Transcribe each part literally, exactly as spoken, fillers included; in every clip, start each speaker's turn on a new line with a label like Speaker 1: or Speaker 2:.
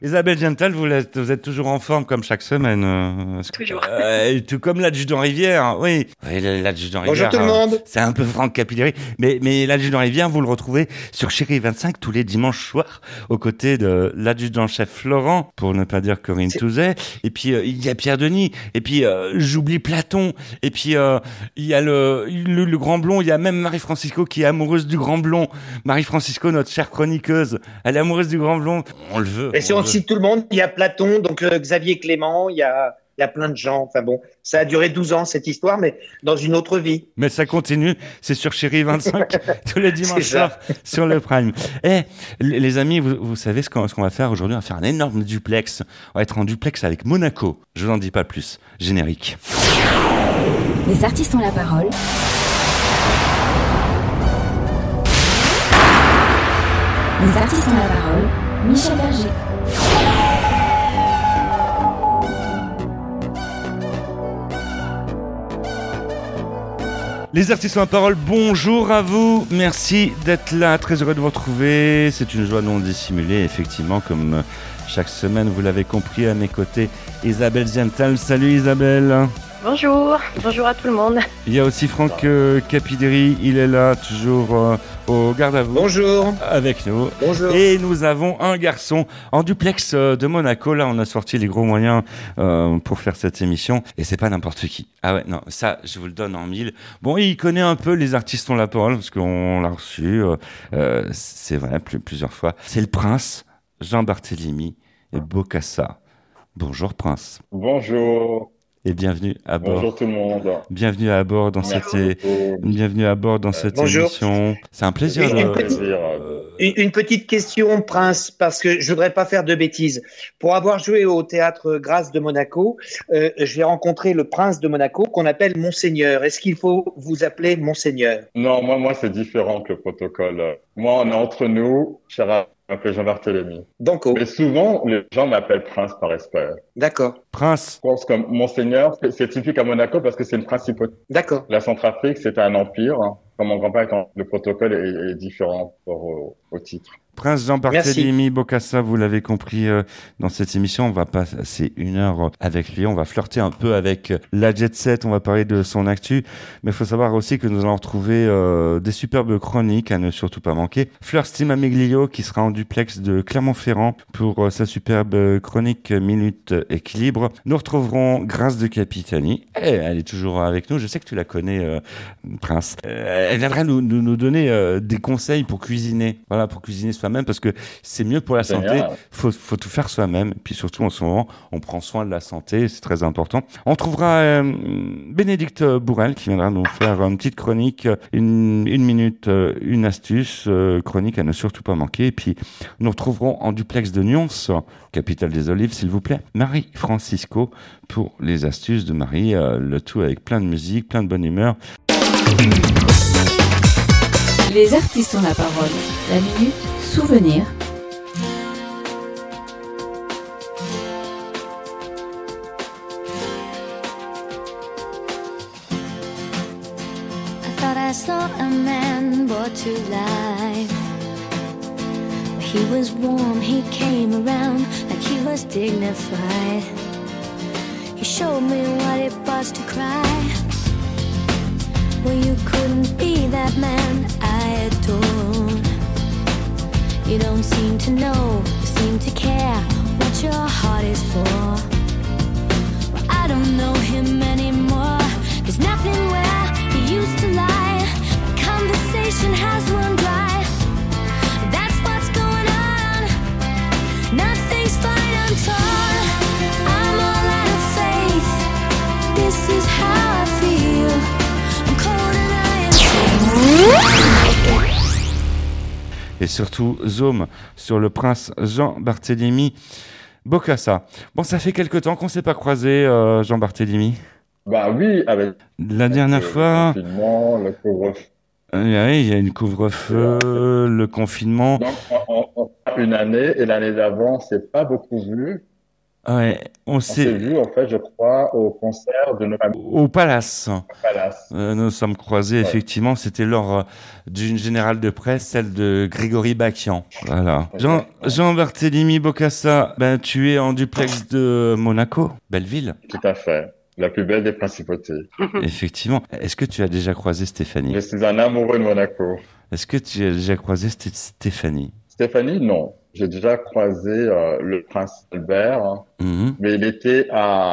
Speaker 1: Isabelle Gental, vous, l'êtes- vous êtes toujours en forme comme chaque semaine. euh,
Speaker 2: Toujours.
Speaker 1: euh, tout comme l'adjudant Rivière, oui. Oui, l'adjudant
Speaker 3: Bonjour
Speaker 1: Rivière.
Speaker 3: tout le
Speaker 1: euh,
Speaker 3: monde.
Speaker 1: C'est un peu Franck Capilleri. Mais, mais l'adjudant Rivière, vous le retrouvez sur Chérie vingt-cinq tous les dimanches soirs, aux côtés de l'adjudant-chef Florent, pour ne pas dire Corinne
Speaker 3: C'est-
Speaker 1: Touzet. Et puis, euh, il y a Pierre Denis. Et puis, euh, j'oublie Platon. Et puis, euh, il y a le, le, le grand blond. Il y a même Marie-Francisco qui est amoureuse du grand blond. Marie-Francisco, notre chère chroniqueuse, elle est amoureuse du grand blond. On le veut.
Speaker 3: Et si
Speaker 1: on
Speaker 3: on
Speaker 1: le veut.
Speaker 3: cite tout le monde, il y a Platon, donc euh, Xavier Clément, il y a, il y a plein de gens. Enfin bon, ça a duré douze ans cette histoire, mais dans une autre vie.
Speaker 1: Mais ça continue, c'est sur Chérie vingt-cinq, tous les dimanches
Speaker 3: C'est ça.
Speaker 1: soirs sur le Prime. Eh, les les amis, vous, vous savez ce qu'on ce qu'on va faire aujourd'hui? On va faire un énorme duplex. On va être en duplex avec Monaco. Je vous en dis pas plus. Générique.
Speaker 4: Les artistes ont la parole. Les artistes ont la parole. Michel Berger.
Speaker 1: Les artistes ont la parole, bonjour à vous, merci d'être là, très heureux de vous retrouver, c'est une joie non dissimulée, effectivement, comme euh, chaque semaine, vous l'avez compris, à mes côtés, Isabelle Ziental. Salut Isabelle.
Speaker 2: Bonjour, bonjour à tout le monde.
Speaker 1: Il y a aussi Franck euh, Capilleri, il est là, toujours euh, au garde à vous,
Speaker 3: Bonjour.
Speaker 1: avec nous.
Speaker 3: Bonjour.
Speaker 1: Et nous avons un garçon en duplex euh, de Monaco. Là, on a sorti les gros moyens euh, pour faire cette émission. Et c'est pas n'importe qui. Ah ouais, non, ça, je vous le donne en mille. Bon, il connaît un peu les artistes ont la parole, parce qu'on l'a reçu, euh, euh, c'est vrai, plus, plusieurs fois. C'est le prince Jean Barthélemy et Bokassa. Bonjour prince.
Speaker 5: Bonjour,
Speaker 1: Et bienvenue à bord.
Speaker 5: bonjour tout le monde.
Speaker 1: Bienvenue à bord dans
Speaker 5: Merci
Speaker 1: cette,
Speaker 5: beaucoup.
Speaker 1: bienvenue à bord dans cette
Speaker 3: bonjour.
Speaker 1: émission. C'est un plaisir
Speaker 3: Et
Speaker 1: de...
Speaker 3: une
Speaker 5: Plaisir.
Speaker 3: Une, une petite question, Prince, parce que je voudrais pas faire de bêtises. Pour avoir joué au théâtre Grâce de Monaco, euh, j'ai rencontré le prince de Monaco qu'on appelle Monseigneur. Est-ce qu'il faut vous appeler Monseigneur?
Speaker 5: Non, moi, moi, c'est différent que le protocole. Moi, on est entre nous. Cher m'appelle Jean Barthélemy.
Speaker 3: Banco.
Speaker 5: Mais souvent, les gens m'appellent Prince par respect.
Speaker 3: D'accord.
Speaker 1: Prince.
Speaker 5: Je pense que Monseigneur, c'est- c'est typique à Monaco parce que c'est une principauté.
Speaker 3: D'accord.
Speaker 5: La Centrafrique, c'était un empire. hein. Comme mon grand-père, étant- le protocole est, est différent par rapport au, au titre.
Speaker 1: Prince Jean Barthélemy Bokassa, vous l'avez compris, euh, dans cette émission, on va passer une heure euh, avec lui, on va flirter un peu avec euh, la jet set, on va parler de son actu, mais il faut savoir aussi que nous allons retrouver euh, des superbes chroniques à ne surtout pas manquer. Fleur Stimameglio qui sera en duplex de Clermont-Ferrand pour euh, sa superbe euh, chronique Minute Équilibre. Nous retrouverons Grâce de Capitani, eh, elle est toujours avec nous, je sais que tu la connais, euh, Prince. Euh, elle viendra nous, nous, nous donner euh, des conseils pour cuisiner, voilà, pour cuisiner soi-même, parce que c'est mieux pour la santé.
Speaker 5: Génial.
Speaker 1: Faut, faut tout faire soi-même. Puis surtout, en ce moment, on prend soin de la santé, c'est très important. On trouvera euh, Bénédicte Bourrel qui viendra nous faire une petite chronique, une, une minute, euh, une astuce, euh, chronique à ne surtout pas manquer. Et puis, nous retrouverons en duplex de Nyons, capitale des olives, s'il vous plaît, Marie-Francisco pour les astuces de Marie, euh, le tout avec plein de musique, plein de bonne humeur.
Speaker 4: Les artistes ont la parole. La minute souvenir.
Speaker 6: I thought I saw a man brought to life. He was warm, he came around like he was dignified. He showed me what it was to cry. Well, you couldn't be that man I adored. You don't seem to know, seem to care what your heart is for. Well, I don't know him anymore. There's nothing where he used to lie. My conversation has run dry. That's what's going on. Nothing's fine, I'm torn. I'm all out of faith. This is how I feel. I'm cold and I am safe.
Speaker 1: Et surtout, zoom sur le prince Jean Barthélemy Bokassa. Bon, ça fait quelque temps qu'on ne s'est pas croisé, euh, Jean Barthélemy.
Speaker 5: Bah oui, avec
Speaker 1: La dernière
Speaker 5: le
Speaker 1: fois,
Speaker 5: confinement, le couvre-feu.
Speaker 1: euh, oui, il y a une couvre-feu, le confinement.
Speaker 5: Donc, on, on, on a une année et l'année d'avant, c'est pas beaucoup vu.
Speaker 1: Ouais, on
Speaker 5: On
Speaker 1: s'est
Speaker 5: s'est vu, en fait, je crois, au concert de notre ami
Speaker 1: au Palace.
Speaker 5: Palace.
Speaker 1: Euh, nous sommes croisés,
Speaker 5: Ouais.
Speaker 1: effectivement, c'était lors euh, d'une générale de presse, celle de Grégory Bakian. Voilà. Jean, Jean-Barthélemy Bokassa, ben, tu es en duplex de Monaco, Belleville.
Speaker 5: Tout à fait. La plus belle des principautés.
Speaker 1: Effectivement. Est-ce que tu as déjà croisé Stéphanie?
Speaker 5: Je suis un amoureux de Monaco.
Speaker 1: Est-ce que tu as déjà croisé Sté- Stéphanie?
Speaker 5: Stéphanie, non. J'ai déjà croisé euh, le prince Albert, hein,
Speaker 1: Mhm.
Speaker 5: mais il était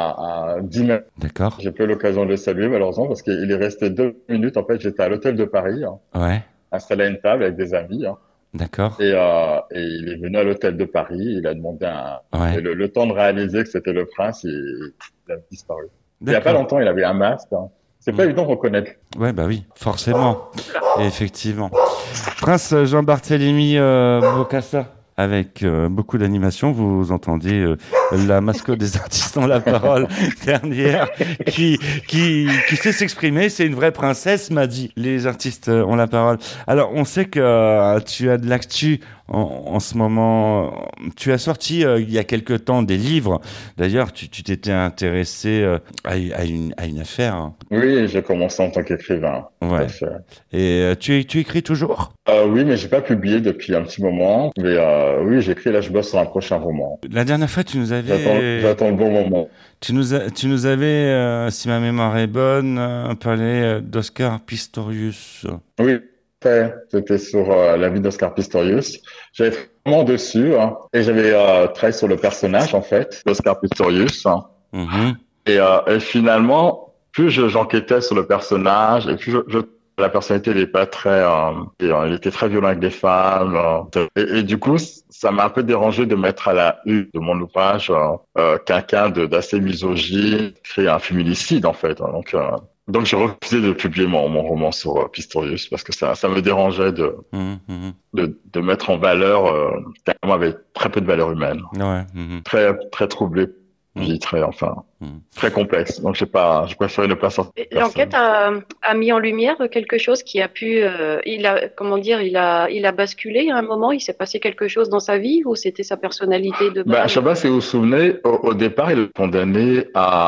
Speaker 5: à, à dix mètres.
Speaker 1: D'accord.
Speaker 5: J'ai pas eu l'occasion de le saluer, malheureusement, parce qu'il est resté deux minutes. En fait, j'étais à l'hôtel de Paris, hein,
Speaker 1: Ouais.
Speaker 5: installé à une table avec des amis, hein,
Speaker 1: D'accord.
Speaker 5: et, euh, et il est venu à l'hôtel de Paris. Il a demandé un,
Speaker 1: Ouais.
Speaker 5: et le, le temps de réaliser que c'était le prince, il, il a disparu. Il y a pas
Speaker 1: D'accord.
Speaker 5: longtemps, il avait un masque. Hein. C'est pas
Speaker 1: Mm.
Speaker 5: évident de reconnaître.
Speaker 1: Ouais, bah oui, forcément. Effectivement. Prince Jean-Barthélemy euh, Bokassa, avec euh, beaucoup d'animation, vous entendez euh, la mascotte des artistes ont la parole dernière, qui qui qui sait s'exprimer. C'est une vraie princesse, m'a dit. Les artistes euh, ont la parole. Alors, on sait que euh, tu as de l'actu en, en ce moment. Tu as sorti euh, il y a quelque temps des livres. D'ailleurs, tu tu t'étais intéressé euh, à, à une à une affaire. Hein.
Speaker 5: Oui, j'ai commencé en tant qu'écrivain.
Speaker 1: Ouais.
Speaker 5: Tout à fait.
Speaker 1: Et euh, tu tu écris toujours?
Speaker 5: Euh, oui, mais j'ai pas publié depuis un petit moment. Mais euh, oui, j'écris. Là, je bosse sur un prochain roman.
Speaker 1: La dernière fois, tu nous
Speaker 5: J'attends,
Speaker 1: avais
Speaker 5: j'attends le bon moment.
Speaker 1: Tu nous, a- tu nous avais, euh, si ma mémoire est bonne, euh, parlé euh, d'Oscar Pistorius.
Speaker 5: Oui, fait. C'était sur euh, la vie d'Oscar Pistorius. J'avais fait un roman dessus, hein, et j'avais euh, travaillé sur le personnage, en fait, d'Oscar Pistorius. Hein.
Speaker 1: Mhm.
Speaker 5: Et, euh, et finalement, plus je, j'enquêtais sur le personnage, et plus je, je la personnalité n'est pas très, euh, et, euh, il était très violent avec des femmes. Euh, et, et du coup, ça m'a un peu dérangé de mettre à la une de mon ouvrage euh, euh, quelqu'un de, d'assez misogyne, créer un féminicide en fait. Hein. Donc, euh, donc j'ai refusé de publier mon, mon roman sur euh, Pistorius parce que ça, ça me dérangeait de,
Speaker 1: Mhm, mhm.
Speaker 5: de, de mettre en valeur euh, quelqu'un avec très peu de valeur humaine,
Speaker 1: Ouais. Mhm.
Speaker 5: très, très troublé.
Speaker 1: Mm.
Speaker 5: Vie très, enfin,
Speaker 1: Mm.
Speaker 5: très complexe. Donc, j'ai pas, je préférais ne pas sortir.
Speaker 2: Et L'enquête a, a mis en lumière quelque chose qui a pu, euh, il a, comment dire, il a, il a basculé à un moment. Il s'est passé quelque chose dans sa vie ou c'était sa personnalité de
Speaker 5: Bah,
Speaker 2: base?
Speaker 5: je sais pas si vous vous souvenez, au, au départ, il est condamné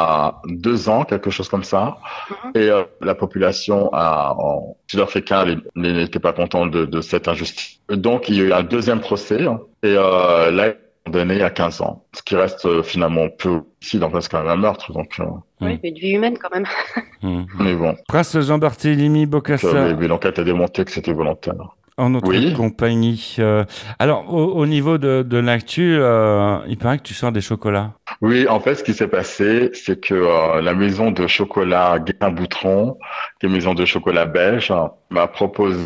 Speaker 5: à deux ans, quelque chose comme ça.
Speaker 2: Mhm.
Speaker 5: Et euh, la population a, en sud-africain elle- n'était pas contente de, de cette injustice. Donc, il y a eu un deuxième procès. Hein, et euh, là, il est condamné à quinze ans. Ce qui reste euh, finalement peu ici, dans parce quand même un meurtre. Donc, euh,
Speaker 2: Oui, mais de vie humaine quand même.
Speaker 1: Mhm.
Speaker 5: mais bon,
Speaker 1: Prince Jean-Barthélemy
Speaker 5: donc,
Speaker 1: Bokassa,
Speaker 5: euh, mais l'enquête a démontré que c'était volontaire.
Speaker 1: en notre
Speaker 5: Oui.
Speaker 1: compagnie. Euh, alors, au, au niveau de, de l'actu, euh, il paraît que tu sors des chocolats.
Speaker 5: Oui, en fait, ce qui s'est passé, c'est que euh, la maison de chocolat Guérin-Boutron, qui est une maison de chocolat belge, hein, m'a proposé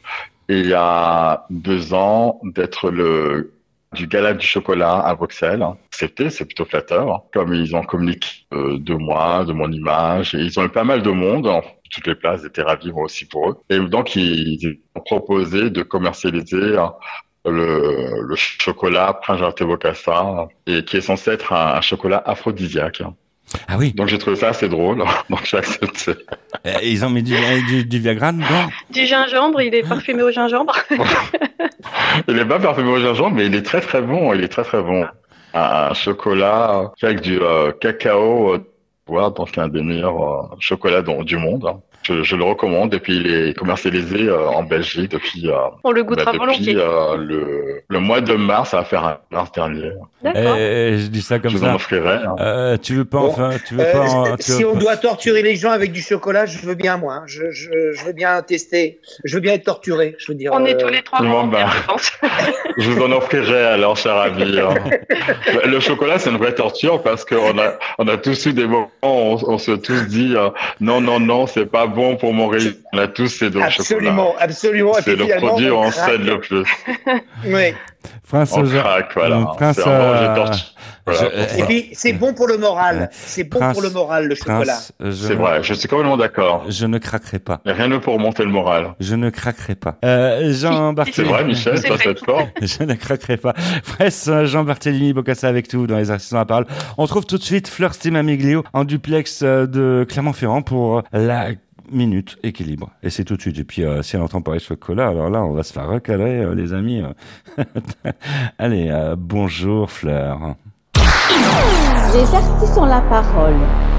Speaker 5: il y a deux ans d'être le du gala du chocolat à Bruxelles. C'était, c'est plutôt flatteur. Comme ils ont communiqué euh, de moi, de mon image, et ils ont eu pas mal de monde. Hein. Toutes les places étaient ravies, moi aussi pour eux. Et donc, ils, ils ont proposé de commercialiser hein, le, le chocolat Prince Bokassa, et qui est censé être un, un chocolat aphrodisiaque.
Speaker 1: Ah oui.
Speaker 5: Donc j'ai trouvé ça assez drôle, donc j'ai accepté.
Speaker 1: Euh, ils ont mis du, du, du Viagra dedans.
Speaker 2: Du gingembre, il est parfumé au gingembre.
Speaker 5: Il est pas parfumé au gingembre, mais il est très très bon, il est très très bon. Un, un chocolat avec du euh, cacao, euh, voilà, donc un des meilleurs euh, chocolats dans- du monde. Hein. Je, je le recommande, et puis il est commercialisé euh, en Belgique depuis, euh,
Speaker 2: On le
Speaker 5: bah,
Speaker 2: goûtera
Speaker 5: depuis
Speaker 2: volontiers.
Speaker 5: euh, le, le mois de mars, ça va faire un mars dernier.
Speaker 2: D'accord.
Speaker 1: Eh, je dis ça comme
Speaker 5: je vous en
Speaker 1: ça.
Speaker 5: offrirai. Hein.
Speaker 1: Euh, tu veux pas
Speaker 3: Bon.
Speaker 1: enfin, tu veux
Speaker 3: Euh,
Speaker 1: pas, en- tu
Speaker 3: si
Speaker 1: veux
Speaker 3: on
Speaker 1: pas-
Speaker 3: doit torturer les gens avec du chocolat, je veux bien, moi. hein. Je, je, je veux bien tester. Je veux bien être torturé. Je veux dire.
Speaker 2: On est
Speaker 3: euh,
Speaker 2: tous les trois
Speaker 5: bon,
Speaker 2: volontaires,
Speaker 5: bah.
Speaker 2: je pense.
Speaker 5: Je vous en offrirai alors, cher ami. hein. Le chocolat, c'est une vraie torture parce qu'on a, on a tous eu des moments où on, on se tous dit euh, non, non, non, c'est pas bon pour mon régime. On a tous ces deux
Speaker 3: Absolument,
Speaker 5: chocolats.
Speaker 3: absolument. Et
Speaker 5: C'est
Speaker 3: puis
Speaker 5: le
Speaker 3: finalement,
Speaker 5: produit où on
Speaker 3: craque.
Speaker 5: cède le plus.
Speaker 3: Oui.
Speaker 1: Prince
Speaker 5: On
Speaker 1: Jean-
Speaker 5: craque, voilà.
Speaker 1: euh, Prince,
Speaker 5: C'est un manger
Speaker 1: euh,
Speaker 5: torture. Voilà.
Speaker 1: je-
Speaker 3: Et puis c'est bon pour le
Speaker 1: Ouais.
Speaker 3: moral. C'est bon
Speaker 1: Prince-
Speaker 3: pour le moral, le chocolat.
Speaker 1: Prince, euh, je,
Speaker 5: C'est vrai, je suis complètement d'accord.
Speaker 1: je ne craquerai pas.
Speaker 5: Il n'y a rien de pour remonter le moral.
Speaker 1: Je ne craquerai pas. Euh, Jean
Speaker 5: C'est
Speaker 1: Barthélemy.
Speaker 5: vrai, Michel,
Speaker 2: C'est
Speaker 5: ça
Speaker 2: vrai.
Speaker 5: c'est fort.
Speaker 1: Je ne craquerai pas. Prince Jean Barthélemy Bokassa avec tout dans les artistes à la parole. On trouve tout de suite Fleur Stimamiglio en duplex euh, de Clermont-Ferrand pour euh, la minute équilibre. Et c'est tout de suite. Et puis, euh, si elle entend parler de chocolat, alors là, on va se faire recadrer, euh, les amis. Allez, euh, bonjour Fleur.
Speaker 4: Les artistes ont la parole.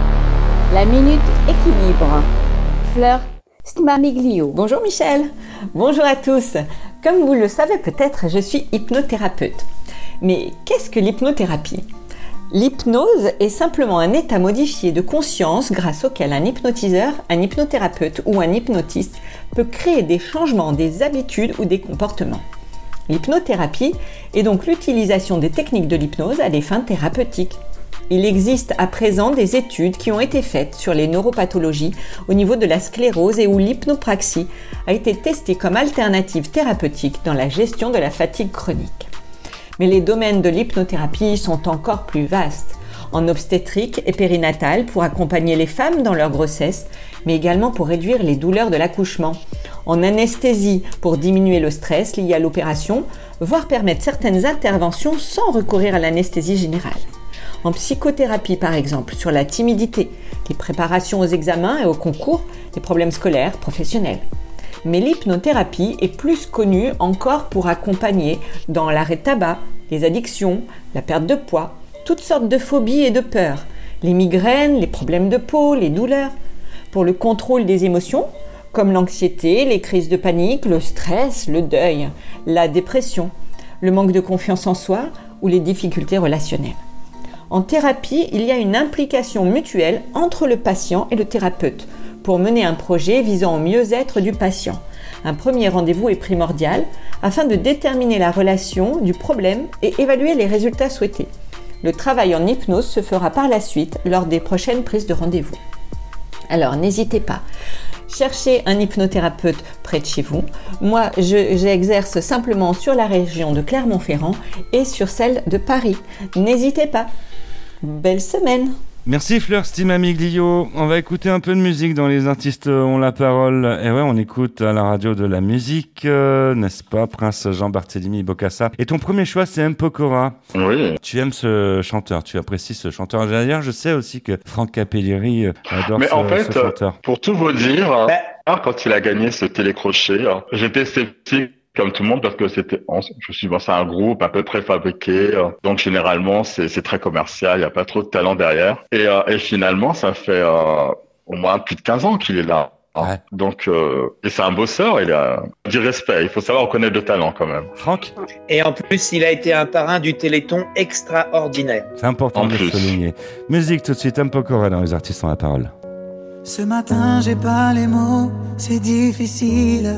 Speaker 4: La minute équilibre. Fleur Stimamiglio.
Speaker 7: Bonjour Michel. Bonjour à tous. Comme vous le savez peut-être, je suis hypnothérapeute. Mais qu'est-ce que l'hypnothérapie ? L'hypnose est simplement un état modifié de conscience grâce auquel un hypnotiseur, un hypnothérapeute ou un hypnotiste peut créer des changements des habitudes ou des comportements. L'hypnothérapie est donc l'utilisation des techniques de l'hypnose à des fins thérapeutiques. Il existe à présent des études qui ont été faites sur les neuropathologies au niveau de la sclérose et où l'hypnopraxie a été testée comme alternative thérapeutique dans la gestion de la fatigue chronique. Mais les domaines de l'hypnothérapie sont encore plus vastes. En obstétrique et périnatale pour accompagner les femmes dans leur grossesse, mais également pour réduire les douleurs de l'accouchement. En anesthésie pour diminuer le stress lié à l'opération, voire permettre certaines interventions sans recourir à l'anesthésie générale. En psychothérapie par exemple, sur la timidité, les préparations aux examens et aux concours, les problèmes scolaires, professionnels. Mais l'hypnothérapie est plus connue encore pour accompagner dans l'arrêt de tabac, les addictions, la perte de poids, toutes sortes de phobies et de peurs, les migraines, les problèmes de peau, les douleurs, pour le contrôle des émotions, comme l'anxiété, les crises de panique, le stress, le deuil, la dépression, le manque de confiance en soi ou les difficultés relationnelles. En thérapie, il y a une implication mutuelle entre le patient et le thérapeute pour mener un projet visant au mieux-être du patient. Un premier rendez-vous est primordial afin de déterminer la relation du problème et évaluer les résultats souhaités. Le travail en hypnose se fera par la suite lors des prochaines prises de rendez-vous. Alors n'hésitez pas, cherchez un hypnothérapeute près de chez vous. Moi, je, j'exerce simplement sur la région de Clermont-Ferrand et sur celle de Paris. N'hésitez pas. Belle semaine.
Speaker 1: Merci Fleur Stimamiglio. On va écouter un peu de musique dans Les Artistes ont la parole. Et ouais, on écoute à la radio de la musique, euh, n'est-ce pas, Prince Jean-Barthélemy Bokassa. Et ton premier choix, c'est M. Pokora.
Speaker 5: Oui.
Speaker 1: Tu aimes ce chanteur, tu apprécies ce chanteur. D'ailleurs, je sais aussi que Franck Capilleri adore
Speaker 5: Mais
Speaker 1: ce,
Speaker 5: en fait,
Speaker 1: ce chanteur.
Speaker 5: pour tout vous dire,
Speaker 3: Ben,
Speaker 5: quand il a gagné ce télécrochet, j'étais sceptique comme tout le monde parce que c'était, je me suis dit, bon, c'est un groupe un peu préfabriqué, donc généralement c'est c'est très commercial, il y a pas trop de talent derrière. Et, euh, et finalement, ça fait euh, au moins plus de quinze ans qu'il est là.
Speaker 1: Ouais.
Speaker 5: Donc, euh, et c'est un bosseur, il a du respect. Il faut savoir reconnaître le talent quand même.
Speaker 1: Franck ?
Speaker 3: Et en plus, il a été un parrain du Téléthon extraordinaire.
Speaker 1: C'est important
Speaker 5: En
Speaker 1: de le
Speaker 5: plus.
Speaker 1: souligner. Musique tout de suite, M. Pokora dans Les Artistes ont la parole.
Speaker 8: Ce matin, j'ai pas les mots, c'est difficile.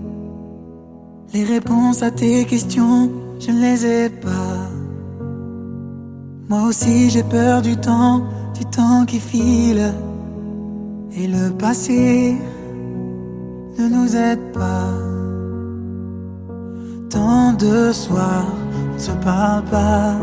Speaker 8: Les réponses à tes questions, je ne les ai pas. Moi aussi j'ai peur du temps, du temps qui file. Et le passé ne nous aide pas. Tant de soirs, on ne se parle pas.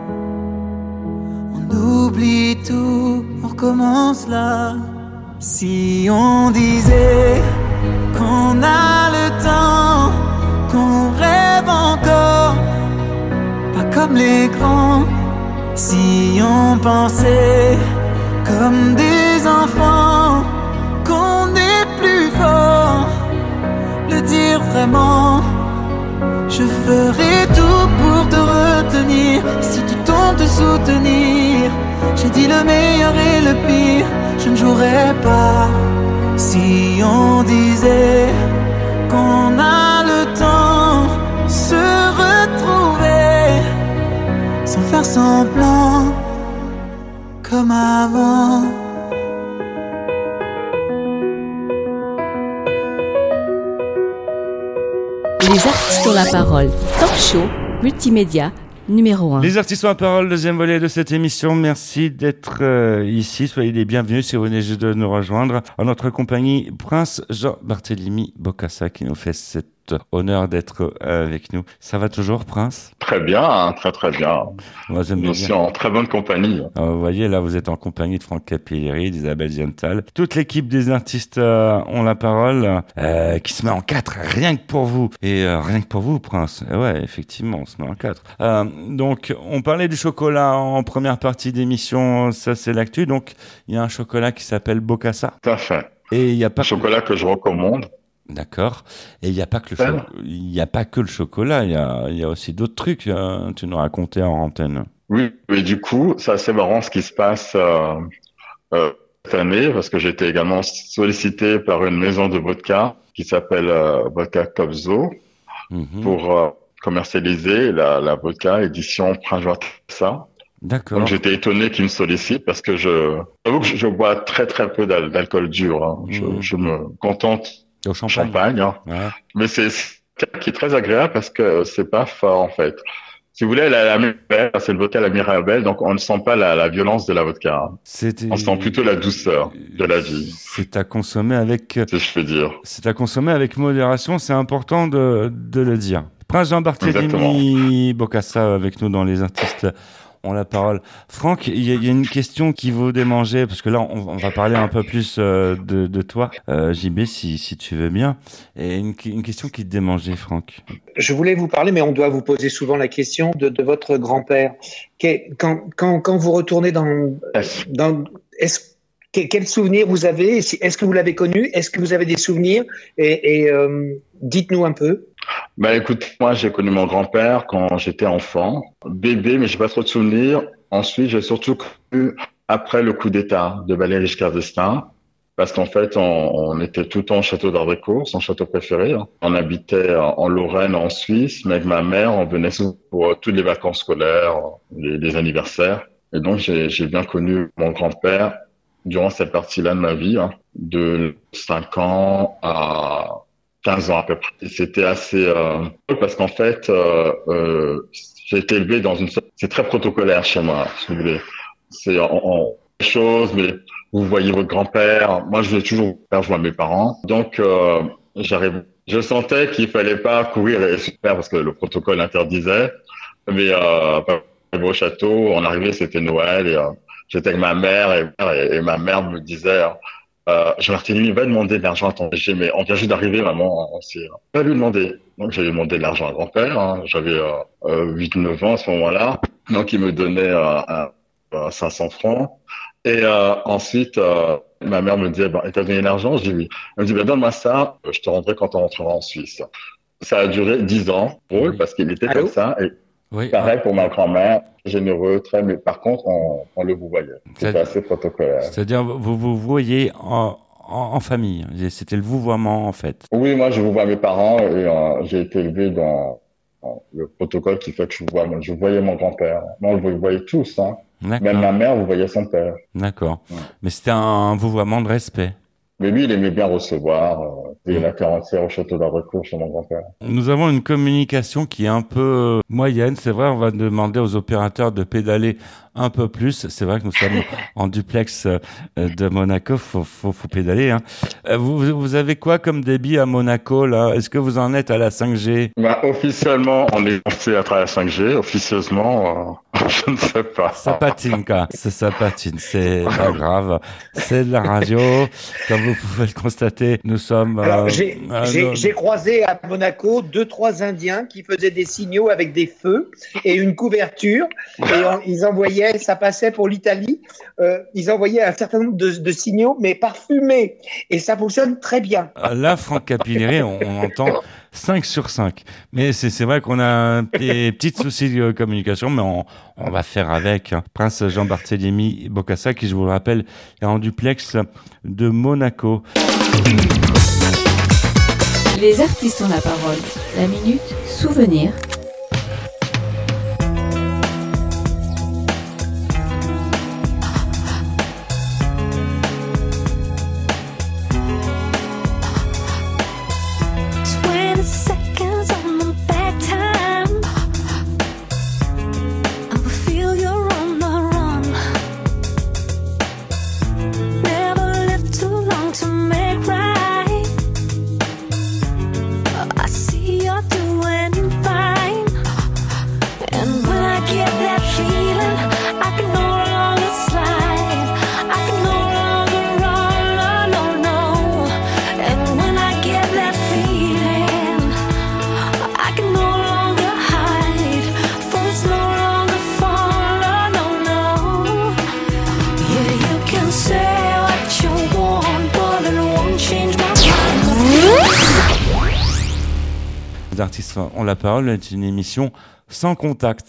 Speaker 8: On oublie tout, on recommence là. Si on disait qu'on a le temps, qu'on rêve encore, pas comme les grands. Si on pensait comme des enfants, qu'on est plus fort, le dire vraiment. Je ferai tout pour te retenir, si tu tombes te soutenir. J'ai dit le meilleur et le pire, je ne jouerai pas. Si on disait qu'on a le temps, se retrouver sans faire semblant, comme avant.
Speaker 4: Les artistes ont la parole. Talk show, multimédia, numéro un.
Speaker 1: Les Artistes ont la parole, deuxième volet de cette émission. Merci d'être euh, ici. Soyez les bienvenus si vous venez juste de nous rejoindre. En notre compagnie, Prince Jean-Barthélemy Bokassa qui nous fait cet honneur d'être avec nous. Ça va toujours, Prince ?
Speaker 5: Très bien, hein, très très bien.
Speaker 1: Moi, j'aime
Speaker 5: Je
Speaker 1: bien.
Speaker 5: suis en très bonne compagnie.
Speaker 1: Alors, vous voyez, là, vous êtes en compagnie de Franck Capilleri, d'Isabelle Ziental. Toute l'équipe des artistes euh, ont la parole, euh, qui se met en quatre, rien que pour vous. Et euh, rien que pour vous, Prince. Et ouais, effectivement, on se met en quatre. Euh, donc, on parlait du chocolat en première partie d'émission, ça c'est l'actu. Donc, il y a un chocolat qui s'appelle Bokassa.
Speaker 5: Tout à fait.
Speaker 1: Et il n'y a pas
Speaker 5: Un chocolat que je recommande.
Speaker 1: D'accord. Et il n'y a pas que le cho- il y a pas que le chocolat, il y a, il y a aussi d'autres trucs, hein, tu nous racontais en antenne.
Speaker 5: Oui, et du coup, c'est assez marrant ce qui se passe euh, euh, cette année, parce que j'ai été également sollicité par une maison de vodka qui s'appelle euh, Vodka Kobzo
Speaker 1: Mhm.
Speaker 5: pour euh, commercialiser la, la vodka édition Prince Georges ça.
Speaker 1: D'accord.
Speaker 5: Donc j'étais étonné qu'ils me sollicitent parce que je, j'avoue que je, je bois très très peu d'al- d'alcool dur. Hein. Je,
Speaker 1: Mhm.
Speaker 5: je me contente
Speaker 1: Au
Speaker 5: du
Speaker 1: champagne.
Speaker 5: champagne, hein.
Speaker 1: Ouais.
Speaker 5: Mais c'est c'est qui est très agréable parce que c'est pas fort en fait. Si vous voulez, la, la Mirabelle, c'est le vodka à la Mirabelle, donc on ne sent pas la, la violence de la vodka. Hein.
Speaker 1: C'était-
Speaker 5: On sent plutôt la douceur de la vie,
Speaker 1: C'est à consommer avec,
Speaker 5: si je peux dire.
Speaker 1: c'est à consommer avec modération. C'est important de, de le dire. Prince Jean-Barthélemy Bokassa avec nous dans les artistes ont la parole. Franck, il y, a- il y a une question qui vaut démanger parce que là, on, on va parler un peu plus euh, de, de toi, euh, J B, si, si tu veux bien. Et une, une question qui te démangeait, Franck.
Speaker 3: Je voulais vous parler, mais on doit vous poser souvent la question de, de votre grand-père. Qu'est- Quand, quand, quand vous retournez dans, dans est-ce, que- quel souvenir vous avez? Est-ce que vous l'avez connu? Est-ce que vous avez des souvenirs? Et, et euh, dites-nous un peu.
Speaker 5: Bah écoute, moi j'ai connu mon grand-père quand j'étais enfant, bébé, mais j'ai pas trop de souvenirs. Ensuite, j'ai surtout connu après le coup d'État de Valéry Giscard d'Estaing, parce qu'en fait, on, on était tout le temps au château d'Ardécourt, son château préféré. Hein. On habitait en en Lorraine, en Suisse, mais avec ma mère, on venait souvent pour euh, toutes les vacances scolaires, les, les anniversaires. Et donc, j'ai j'ai bien connu mon grand-père durant cette partie-là de ma vie, hein, de cinq ans à quinze ans à peu près. C'était assez euh, parce qu'en fait, euh, euh, j'ai été élevé dans une... C'est très protocolaire chez moi, si vous voulez. C'est en, en choses, mais vous voyez votre grand-père. Moi, je voulais toujours faire jouer à mes parents. Donc, euh, j'arrive... Je sentais qu'il fallait pas courir et se faire parce que le protocole interdisait. Mais euh, au château, on arrivait, c'était Noël et euh, j'étais avec ma mère et, et, et ma mère me disait... Euh, Jean-Barthélemy va demander de l'argent à ton G, mais on vient juste d'arriver, maman, on s'est pas lui demander. Donc j'ai demandé de l'argent à grand-père, hein. J'avais euh, euh, huit neuf ans à ce moment-là, donc il me donnait euh, un, un cinq cents francs. Et euh, ensuite, euh, ma mère me disait, bah, t'as donné l'argent? Je dis oui. Elle me dit, bah, donne-moi ça, je te rendrai quand on rentrera en Suisse. Ça a duré dix ans, pour eux,
Speaker 1: Oui.
Speaker 5: parce qu'il était
Speaker 3: Allô?
Speaker 5: comme ça. Et
Speaker 1: Oui.
Speaker 5: pareil pour ma grand-mère, généreux, très, mais par contre, on, on le vous voyait. C'était
Speaker 1: C'est-
Speaker 5: assez protocolaire.
Speaker 1: C'est-à-dire, vous vous voyez en, en, en famille. C'était le vouvoiement, en fait.
Speaker 5: Oui, moi, je vous vois mes parents et euh, j'ai été élevé dans, dans le protocole qui fait que je vois, je voyais mon grand-père. Moi, vous le voyez tous, hein. Même
Speaker 1: D'accord.
Speaker 5: ma mère, vous voyez son père.
Speaker 1: D'accord.
Speaker 5: Ouais.
Speaker 1: Mais c'était un vouvoiement de respect.
Speaker 5: Mais lui, il aimait bien recevoir. Euh, il y a
Speaker 1: Mm.
Speaker 5: la quarantière au château d'Ardécourt chez mon grand-père.
Speaker 1: Nous avons une communication qui est un peu moyenne. C'est vrai, on va demander aux opérateurs de pédaler un peu plus. C'est vrai que nous sommes en duplex euh, de Monaco. Faut, faut, faut pédaler, hein. Euh, Vous, vous avez quoi comme débit à Monaco, là? Est-ce que vous en êtes à la cinq G?
Speaker 5: Bah, officiellement, on est lancé à travers la cinq G. Officieusement, euh, je ne sais pas.
Speaker 1: Ça patine, quoi. Ça, ça patine. C'est pas grave. C'est de la radio. Comme vous pouvez le constater, nous sommes... euh,
Speaker 3: Alors, j'ai
Speaker 1: euh,
Speaker 3: j'ai-
Speaker 1: non-
Speaker 3: j'ai croisé à Monaco deux, trois Indiens qui faisaient des signaux avec des feux et une couverture. Et on- ils envoyaient, ça passait pour l'Italie, euh, ils envoyaient un certain nombre de, de signaux, mais parfumés. Et ça fonctionne très bien.
Speaker 1: Là, Franck Capilleri, on, on entend cinq sur cinq. Mais c'est c'est vrai qu'on a un petit, petit souci de communication, mais on, on va faire avec. hein. Prince Jean-Barthélemy Bokassa, qui, je vous le rappelle, est en duplex de Monaco.
Speaker 4: Les artistes ont la parole. La minute souvenir.
Speaker 6: twenty seconds on the back time. I will feel you're on the run. Never lived too long to make right. I see you're doing fine. And when I get that feeling, I can no longer slide. I can no longer run, no, no, no. And when I get that feeling, I can no longer hide. For it's no longer fun, no, no, no. Yeah, you can say what you want, but it won't change my mind.
Speaker 1: Les artistes ont la parole est une émission sans contact.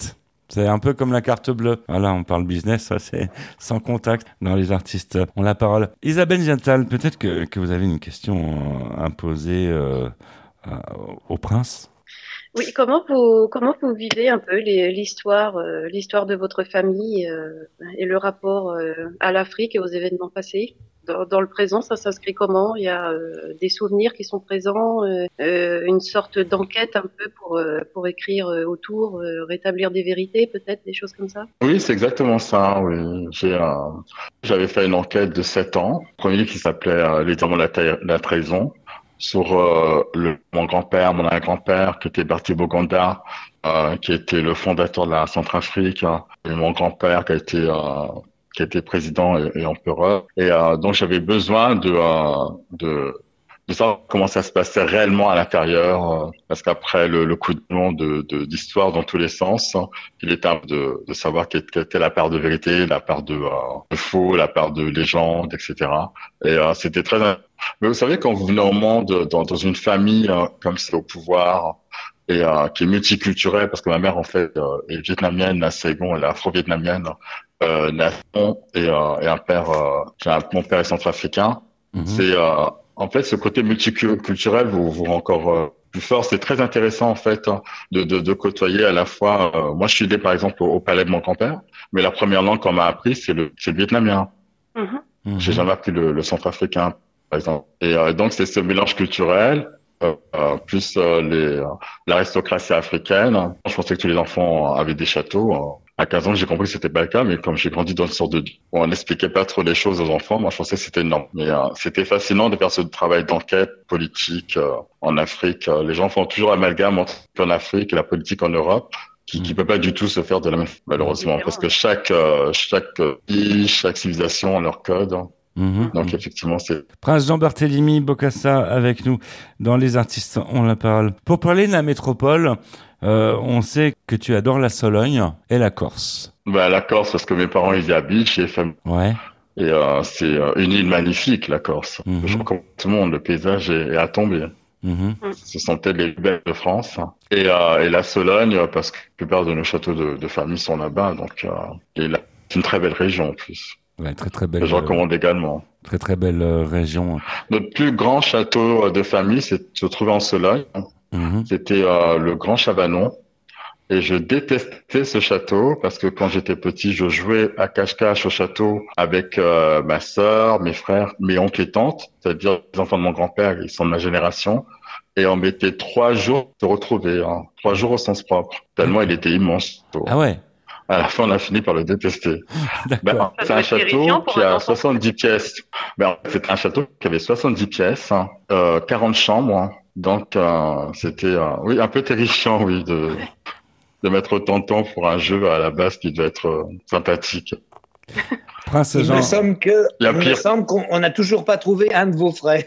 Speaker 1: C'est un peu comme la carte bleue. Voilà, on parle business, ça c'est sans contact dans les artistes. On la parole. Isabelle Zienthal, peut-être que, que vous avez une question à poser euh, euh, au prince.
Speaker 2: Oui, comment vous comment vous vivez un peu les, l'histoire euh, l'histoire de votre famille euh, et le rapport euh, à l'Afrique et aux événements passés? Dans, dans le présent, ça s'inscrit comment? Il y a euh, des souvenirs qui sont présents, euh, euh, une sorte d'enquête un peu pour euh, pour écrire euh, autour, euh, rétablir des vérités, peut-être des choses comme ça.
Speaker 5: Oui, c'est exactement ça. Oui, j'ai euh, j'avais fait une enquête de sept ans, un premier livre qui s'appelait euh, Les diamants de la, ta- la trahison, sur euh, le, mon grand-père, mon arrière-grand-père, qui était Bertie Boganda, euh, qui était le fondateur de la Centrafrique, hein, et mon grand-père qui a été euh, qui était président et, et empereur. Et euh, donc j'avais besoin de, euh, de de savoir comment ça se passait réellement à l'intérieur, euh, parce qu'après le, le coup de long de, de d'histoire dans tous les sens, hein, il était un peu de, de savoir quelle, quelle était la part de vérité, la part de, euh, de faux, la part de légende, et cetera. Et euh, c'était très. Mais vous savez, quand vous venez au monde dans, dans une famille euh, comme c'est au pouvoir et euh, qui est multiculturelle, parce que ma mère en fait euh, est vietnamienne, la Saigon, elle est afro-vietnamienne, euh, nation et, euh, et un père, euh, j'ai un, mon père est centrafricain. Mm-hmm. C'est euh, en fait ce côté multiculturel vous vous rend encore euh, plus fort. C'est très intéressant en fait de de, de côtoyer à la fois. Euh, moi, je suis né par exemple au, au palais de mon grand-père, mais la première langue qu'on m'a appris c'est le c'est le vietnamien. Mm-hmm. J'ai jamais appris le, le centrafricain par exemple. Et euh, donc c'est ce mélange culturel. Euh, euh, plus euh, les euh, l'aristocratie africaine. Je pensais que tous les enfants avaient des châteaux. Euh, à quinze ans, j'ai compris que c'était pas le cas, mais comme j'ai grandi dans une sorte de... Bon, on n'expliquait pas trop les choses aux enfants, moi je pensais que c'était énorme. Mais euh, c'était fascinant de faire ce travail d'enquête politique euh, en Afrique. Euh, les gens font toujours l'amalgame entre en Afrique et la politique en Europe, qui qui peut pas du tout se faire de la même malheureusement, parce que chaque euh, chaque pays, chaque civilisation a leur code. Mmh. Donc effectivement, c'est
Speaker 1: Prince Jean-Barthélemy Bokassa avec nous dans Les Artistes ont la parole. Pour parler de la métropole, euh, on sait que tu adores la Sologne et la Corse.
Speaker 5: Bah la Corse parce que mes parents ils y habitent, j'ai fait.
Speaker 1: Ouais.
Speaker 5: Et euh, c'est euh, une île magnifique, la Corse. Mmh. Je recommande tout le monde, le paysage est, est à tomber. Mmh. Ce sont peut-être les belles de France. Et, euh, et la Sologne parce que la plupart de nos châteaux de, de famille sont là-bas, donc euh, et là, c'est une très belle région en plus.
Speaker 1: Ouais, très très belle.
Speaker 5: Je recommande
Speaker 1: euh,
Speaker 5: également.
Speaker 1: Très très belle euh, région.
Speaker 5: Notre plus grand château de famille c'est, se trouvait en Sologne. Mmh. C'était euh, le Grand Chavanon. Et je détestais ce château parce que quand j'étais petit, je jouais à cache-cache au château avec euh, ma sœur, mes frères, mes oncles et tantes, c'est-à-dire les enfants de mon grand-père, ils sont de ma génération. Et on mettait trois jours de retrouver, hein, trois jours au sens propre, tellement il était immense.
Speaker 1: Ah ouais.
Speaker 5: À la fin, on a fini par le détester. Ben, c'est un château qui a soixante-dix pièces. Ben, c'est un château qui avait soixante-dix pièces, hein, euh, quarante chambres. Hein. Donc, euh, c'était, euh, oui, un peu terrifiant, oui, de, de mettre autant de temps pour un jeu à la base qui devait être euh, sympathique.
Speaker 3: Prince Jean. Il me semble que, il, il me semble qu'on n'a toujours pas trouvé un de vos frères.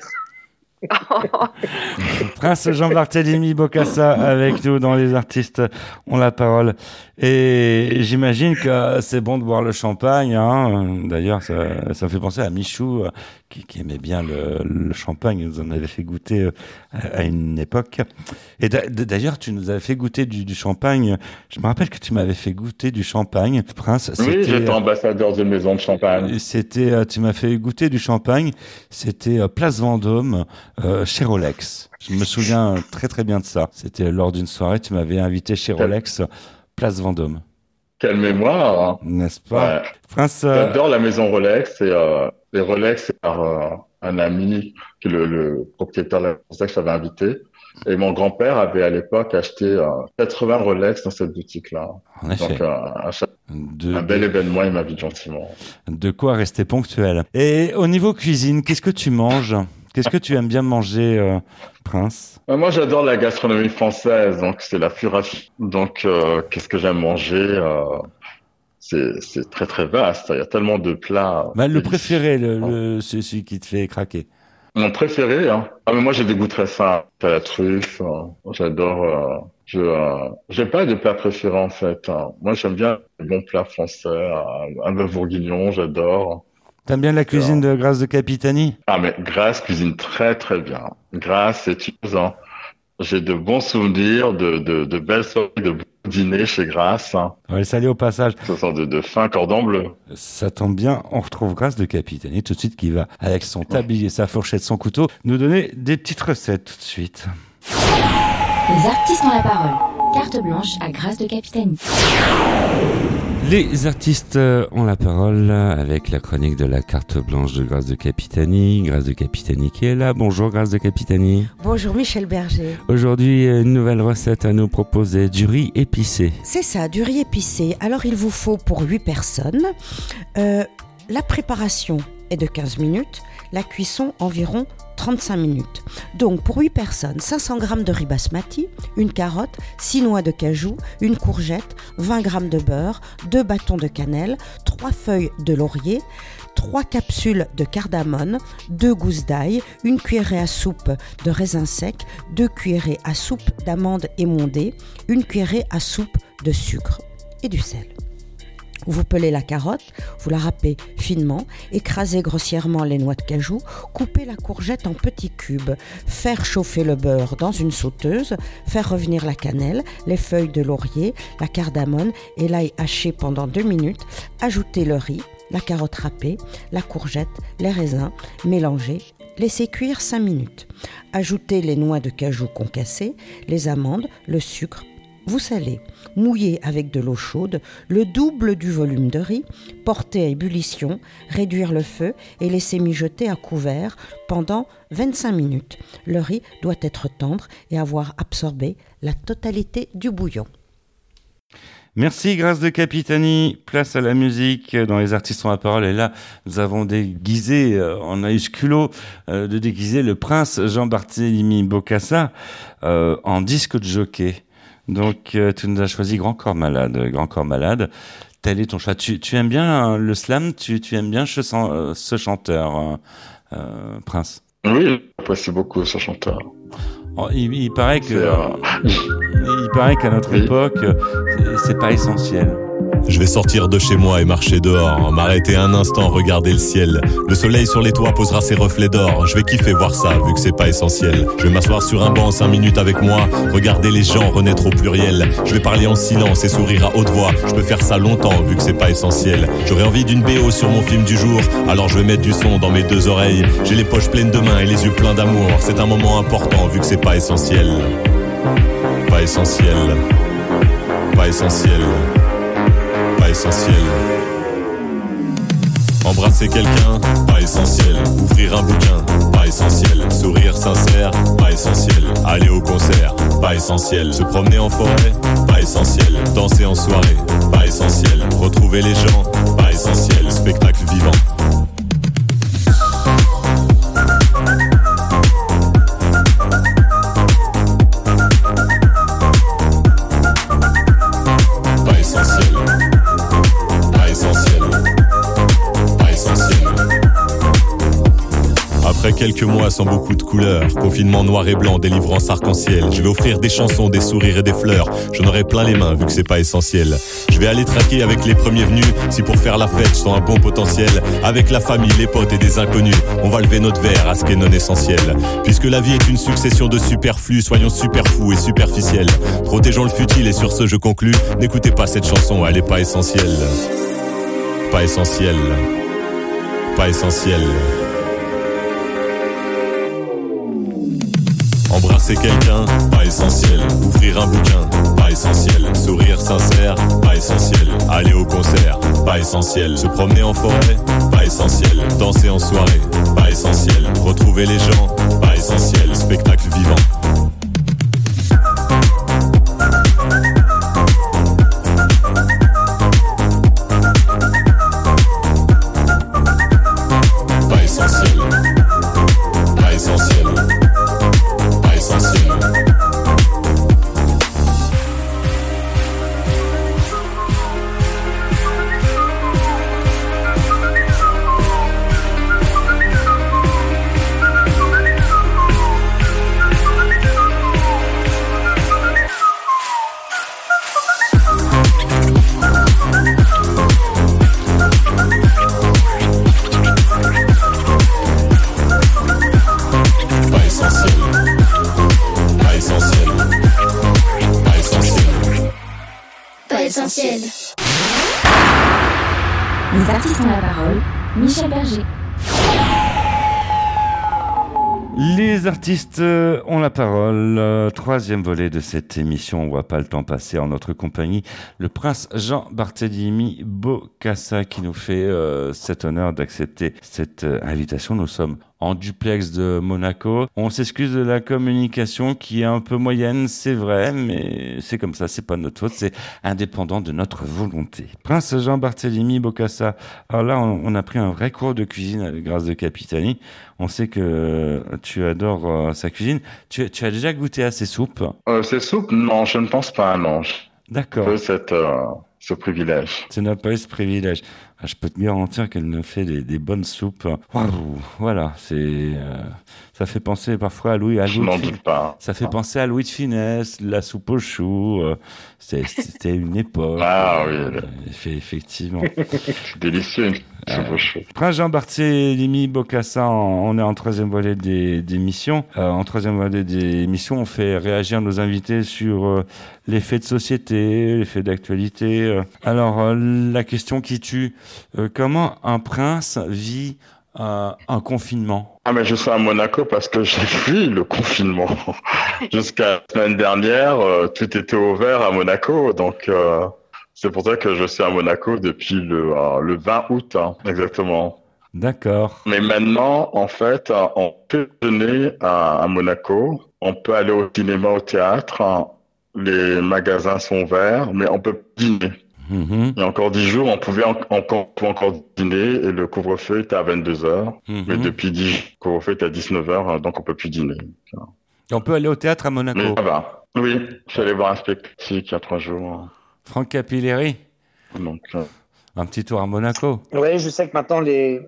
Speaker 1: Prince Jean-Barthélemy Bokassa avec nous dans Les Artistes ont la parole. Et j'imagine que c'est bon de boire le champagne. Hein. D'ailleurs, ça, ça me fait penser à Michou qui, qui aimait bien le, le champagne. Vous en avez fait goûter à une époque. Et d'ailleurs, tu nous avais fait goûter du, du champagne. Je me rappelle que tu m'avais fait goûter du champagne, Prince.
Speaker 5: Oui, j'étais ambassadeur d'une maison de champagne.
Speaker 1: C'était, tu m'as fait goûter du champagne. C'était Place Vendôme. Euh, chez Rolex. Je me souviens très très bien de ça. C'était lors d'une soirée, tu m'avais invité chez Rolex, Place Vendôme.
Speaker 5: Quelle mémoire, hein.
Speaker 1: N'est-ce pas?
Speaker 5: Ouais.
Speaker 1: Prince, euh...
Speaker 5: J'adore la maison Rolex. Et, euh, et Rolex, c'est par euh, un ami, qui est le, le propriétaire de la maison que j'avais invité. Et mon grand-père avait à l'époque acheté euh, quatre-vingts Rolex dans cette boutique-là.
Speaker 1: En effet.
Speaker 5: Donc, euh, un, de, un bel
Speaker 1: de...
Speaker 5: événement, il m'invite gentiment.
Speaker 1: De quoi rester ponctuel. Et au niveau cuisine, qu'est-ce que tu manges? Qu'est-ce que tu aimes bien manger, euh, Prince?
Speaker 5: Moi, j'adore la gastronomie française, donc c'est la plus raffinée. Donc, euh, qu'est-ce que j'aime manger euh, c'est, c'est très très vaste. Il y a tellement de plats.
Speaker 1: Bah, le préféré, le, le, c'est celui qui te fait craquer.
Speaker 5: Mon préféré, hein. Ah, mais moi, j'ai des goûts très simples. La truffe, hein. J'adore. Euh, je, euh, j'ai pas de plat préféré en fait. Hein. Moi, j'aime bien les bons plats français. Euh, un bœuf bourguignon, j'adore.
Speaker 1: T'aimes bien la cuisine de Grace de Capitani?
Speaker 5: Ah, mais Grace cuisine très, très bien. Grace, c'est une chose, hein. J'ai de bons souvenirs, de, de, de belles soirées, de dîner chez Grâce.
Speaker 1: On va le saluer au passage.
Speaker 5: Ce sort de, de fin cordon bleu.
Speaker 1: Ça tombe bien, on retrouve Grâce de Capitani tout de suite qui va, avec son tablier, sa fourchette, son couteau, nous donner des petites recettes tout de suite.
Speaker 9: Les artistes ont la parole. Carte blanche à Grâce de Capitani.
Speaker 1: Les artistes ont la parole avec la chronique de la carte blanche de Grâce de Capitani. Grâce de Capitani qui est là. Bonjour Grâce de Capitani.
Speaker 10: Bonjour Michel Berger.
Speaker 1: Aujourd'hui, une nouvelle recette à nous proposer, du riz épicé.
Speaker 10: C'est ça, du riz épicé. Alors il vous faut pour huit personnes. Euh, la préparation est de quinze minutes, la cuisson environ trente-cinq minutes. Donc pour huit personnes, cinq cents grammes de riz basmati, une carotte, six noix de cajou, une courgette, vingt grammes de beurre, deux bâtons de cannelle, trois feuilles de laurier, trois capsules de cardamone, deux gousses d'ail, une cuillerée à soupe de raisins secs, deux cuillerées à soupe d'amandes émondées, une cuillerée à soupe de sucre et du sel. Vous pelez la carotte, vous la râpez finement, écrasez grossièrement les noix de cajou, coupez la courgette en petits cubes, faire chauffer le beurre dans une sauteuse, faire revenir la cannelle, les feuilles de laurier, la cardamone et l'ail haché pendant deux minutes, ajouter le riz, la carotte râpée, la courgette, les raisins, mélanger, laissez cuire cinq minutes. Ajoutez les noix de cajou concassées, les amandes, le sucre. Vous salez, mouillez avec de l'eau chaude, le double du volume de riz, portez à ébullition, réduire le feu et laisser mijoter à couvert pendant vingt-cinq minutes. Le riz doit être tendre et avoir absorbé la totalité du bouillon.
Speaker 1: Merci Grâce de Capitani. Place à la musique dans Les Artistes ont la parole. Et là, nous avons déguisé, euh, on a eu ce culot euh, de déguiser le prince Jean-Barthélemy Bokassa euh, en disque de jockey. Donc, euh, tu nous as choisi Grand Corps Malade. Grand Corps Malade, tel est ton choix. Tu, tu aimes bien hein, le slam, tu, tu aimes bien ce, euh, ce chanteur, euh, euh, Prince?
Speaker 5: Oui, j'apprécie beaucoup ce chanteur.
Speaker 1: Oh, il, il paraît que,
Speaker 5: euh...
Speaker 1: il, il paraît qu'à notre oui. époque, c'est, c'est pas essentiel.
Speaker 11: Je vais sortir de chez moi et marcher dehors, m'arrêter un instant, regarder le ciel. Le soleil sur les toits posera ses reflets d'or. Je vais kiffer voir ça, vu que c'est pas essentiel. Je vais m'asseoir sur un banc cinq minutes avec moi, regarder les gens renaître au pluriel. Je vais parler en silence et sourire à haute voix. Je peux faire ça longtemps, vu que c'est pas essentiel. J'aurais envie d'une B O sur mon film du jour, alors je vais mettre du son dans mes deux oreilles. J'ai les poches pleines de mains et les yeux pleins d'amour. C'est un moment important, vu que c'est pas essentiel. Pas essentiel. Pas essentiel. Pas essentiel. Embrasser quelqu'un, pas essentiel. Ouvrir un bouquin, pas essentiel. Sourire sincère, pas essentiel. Aller au concert, pas essentiel. Se promener en forêt, pas essentiel. Danser en soirée, pas essentiel. Retrouver les gens, pas essentiel. Spectacle vivant. Après quelques mois sans beaucoup de couleurs, confinement noir et blanc, délivrance arc-en-ciel. Je vais offrir des chansons, des sourires et des fleurs. J'en aurai plein les mains vu que c'est pas essentiel. Je vais aller traquer avec les premiers venus. Si pour faire la fête, je sens un bon potentiel. Avec la famille, les potes et des inconnus, on va lever notre verre à ce qui est non essentiel. Puisque la vie est une succession de superflus, soyons super fous et superficiels. Protégeons le futile et sur ce je conclus. N'écoutez pas cette chanson, elle est pas essentielle. Pas essentielle. Pas essentielle. Embrasser quelqu'un, pas essentiel. Ouvrir un bouquin, pas essentiel. Sourire sincère, pas essentiel. Aller au concert, pas essentiel. Se promener en forêt, pas essentiel. Danser en soirée, pas essentiel. Retrouver les gens, pas essentiel. Spectacle vivant. Pas essentiel. Pas essentiel.
Speaker 6: essentiel. Les artistes ont la parole. Michel Berger.
Speaker 1: Les artistes ont la parole. Euh, troisième volet de cette émission. On voit pas le temps passer en notre compagnie. Le prince Jean-Barthélemy Bokassa qui nous fait euh, cet honneur d'accepter cette euh, invitation. Nous sommes en duplex de Monaco. On s'excuse de la communication qui est un peu moyenne, c'est vrai, mais c'est comme ça, c'est pas notre faute, c'est indépendant de notre volonté. Prince Jean-Barthélemy Bokassa. Alors là, on, on a pris un vrai cours de cuisine avec Grâce de Capitani. On sait que tu adores euh, sa cuisine. Tu, tu as déjà goûté à ses soupes?
Speaker 5: Euh, ces soupes, non, je ne pense pas, non.
Speaker 1: D'accord.
Speaker 5: Peu cette, euh, ce privilège.
Speaker 1: Tu n'as pas eu ce privilège. Ah, je peux te garantir qu'elle nous fait des, des bonnes soupes. Waouh, voilà, c'est, euh, ça fait penser parfois à Louis, à Louis.
Speaker 5: Je n'en doute pas.
Speaker 1: Ça fait penser à Louis de Funès, la soupe aux choux. Euh, c'était, c'était une époque.
Speaker 5: Ah
Speaker 1: euh,
Speaker 5: oui.
Speaker 1: Fait, effectivement.
Speaker 5: C'est délicieux, une soupe aux choux.
Speaker 1: Prince Jean-Barthélemy Bokassa, on est en troisième volet des, des émissions. Euh, en troisième volet des émissions, on fait réagir nos invités sur euh, les faits de société, les faits d'actualité. Euh. Alors, euh, la question qui tue, euh, comment un prince vit euh, un confinement?
Speaker 5: Ah mais je suis à Monaco parce que j'ai fui le confinement. Jusqu'à la semaine dernière, euh, tout était ouvert à Monaco, donc euh, c'est pour ça que je suis à Monaco depuis le, euh, le vingt août, hein, exactement.
Speaker 1: D'accord.
Speaker 5: Mais maintenant, en fait, on peut déjeuner à, à Monaco, on peut aller au cinéma, au théâtre, hein, les magasins sont ouverts, mais on peut dîner.
Speaker 1: Mmh.
Speaker 5: Il y a encore dix jours, on pouvait en- encore, on pouvait encore dîner et le couvre-feu était à vingt-deux heures.
Speaker 1: Mmh.
Speaker 5: Mais depuis dix jours, le couvre-feu est à dix-neuf heures, donc on peut plus dîner.
Speaker 1: On peut aller au théâtre à Monaco.
Speaker 5: Mais ça va. Oui, je suis allé voir un spectacle il y a trois jours.
Speaker 1: Franck Capilleri.
Speaker 5: Donc, euh...
Speaker 1: un petit tour à Monaco.
Speaker 3: Oui, je sais que maintenant les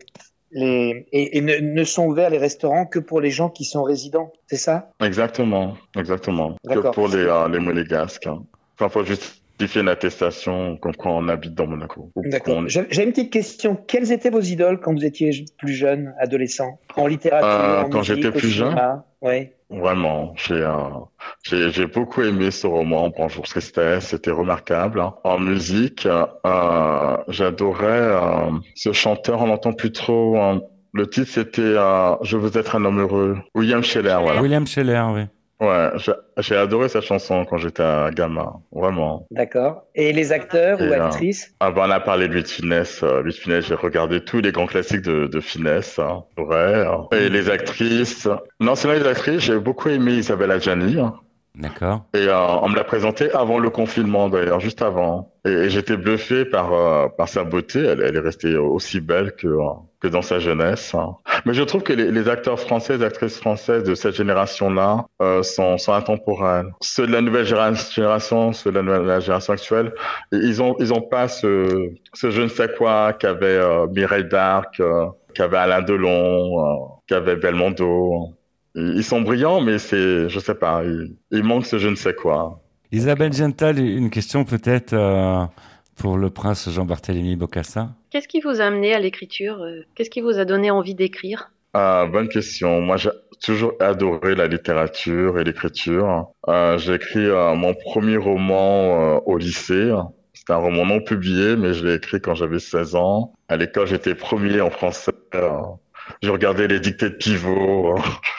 Speaker 3: les et, et ne, ne sont ouverts les restaurants que pour les gens qui sont résidents, c'est ça?
Speaker 5: Exactement, exactement.
Speaker 3: D'accord.
Speaker 5: Que pour les euh, les monégasques. Hein. Enfin, faut justifier une attestation comme quoi on habite dans Monaco. Ou
Speaker 3: D'accord.
Speaker 5: qu'on-
Speaker 3: J'ai j'ai une petite question. Quelles étaient vos idoles quand vous étiez plus jeune, adolescent? En littérature,
Speaker 5: Euh,
Speaker 3: en
Speaker 5: quand
Speaker 3: musique,
Speaker 5: j'étais
Speaker 3: au
Speaker 5: plus
Speaker 3: cinéma? Oui.
Speaker 5: Vraiment, j'ai, euh, j'ai j'ai beaucoup aimé ce roman. Bonjour Tristesse, c'était remarquable. Hein. En musique, euh, j'adorais euh, ce chanteur. On l'entend plus trop. Hein. Le titre c'était euh, Je veux être un homme heureux. William Scheller, voilà.
Speaker 1: William Scheller, oui.
Speaker 5: Ouais, j'ai, j'ai adoré cette chanson quand j'étais un gamin, vraiment.
Speaker 3: D'accord. Et les acteurs
Speaker 5: Et,
Speaker 3: ou
Speaker 5: euh,
Speaker 3: actrices?
Speaker 5: Ah ben, on a parlé de Louis de Funès. Euh, Louis de Funès, j'ai regardé tous les grands classiques de, de Funès. Hein. Ouais. hein. Et les actrices. Non, c'est là les actrices. J'ai beaucoup aimé Isabelle Adjani. Hein.
Speaker 1: D'accord.
Speaker 5: Et euh, on me l'a présentée avant le confinement, d'ailleurs, juste avant. Et, et j'étais bluffé par euh, par sa beauté. Elle, elle est restée aussi belle que euh, que dans sa jeunesse. Hein. Mais je trouve que les, les acteurs français, les actrices françaises de cette génération-là euh, sont sont intemporels. Ceux de la nouvelle géra- génération, ceux de la, nouvelle- la génération actuelle, ils ont ils ont pas ce ce je ne sais quoi qu'avait euh, Mireille d'Arc, euh, qu'avait Alain Delon, euh, qu'avait Belmondo. Ils sont brillants, mais c'est, je sais pas, il, il manque ce je ne sais quoi.
Speaker 1: Isabelle Gental, une question peut-être euh, pour le prince Jean-Barthélemy Bokassa.
Speaker 2: Qu'est-ce qui vous a amené à l'écriture? euh, Qu'est-ce qui vous a donné envie d'écrire?
Speaker 5: Ah, bonne question. Moi, j'ai toujours adoré la littérature et l'écriture. Euh, j'ai écrit euh, mon premier roman euh, au lycée. C'était un roman non publié, mais je l'ai écrit quand j'avais seize ans. À l'école, j'étais premier en français. Euh, je regardais les dictées de Pivot.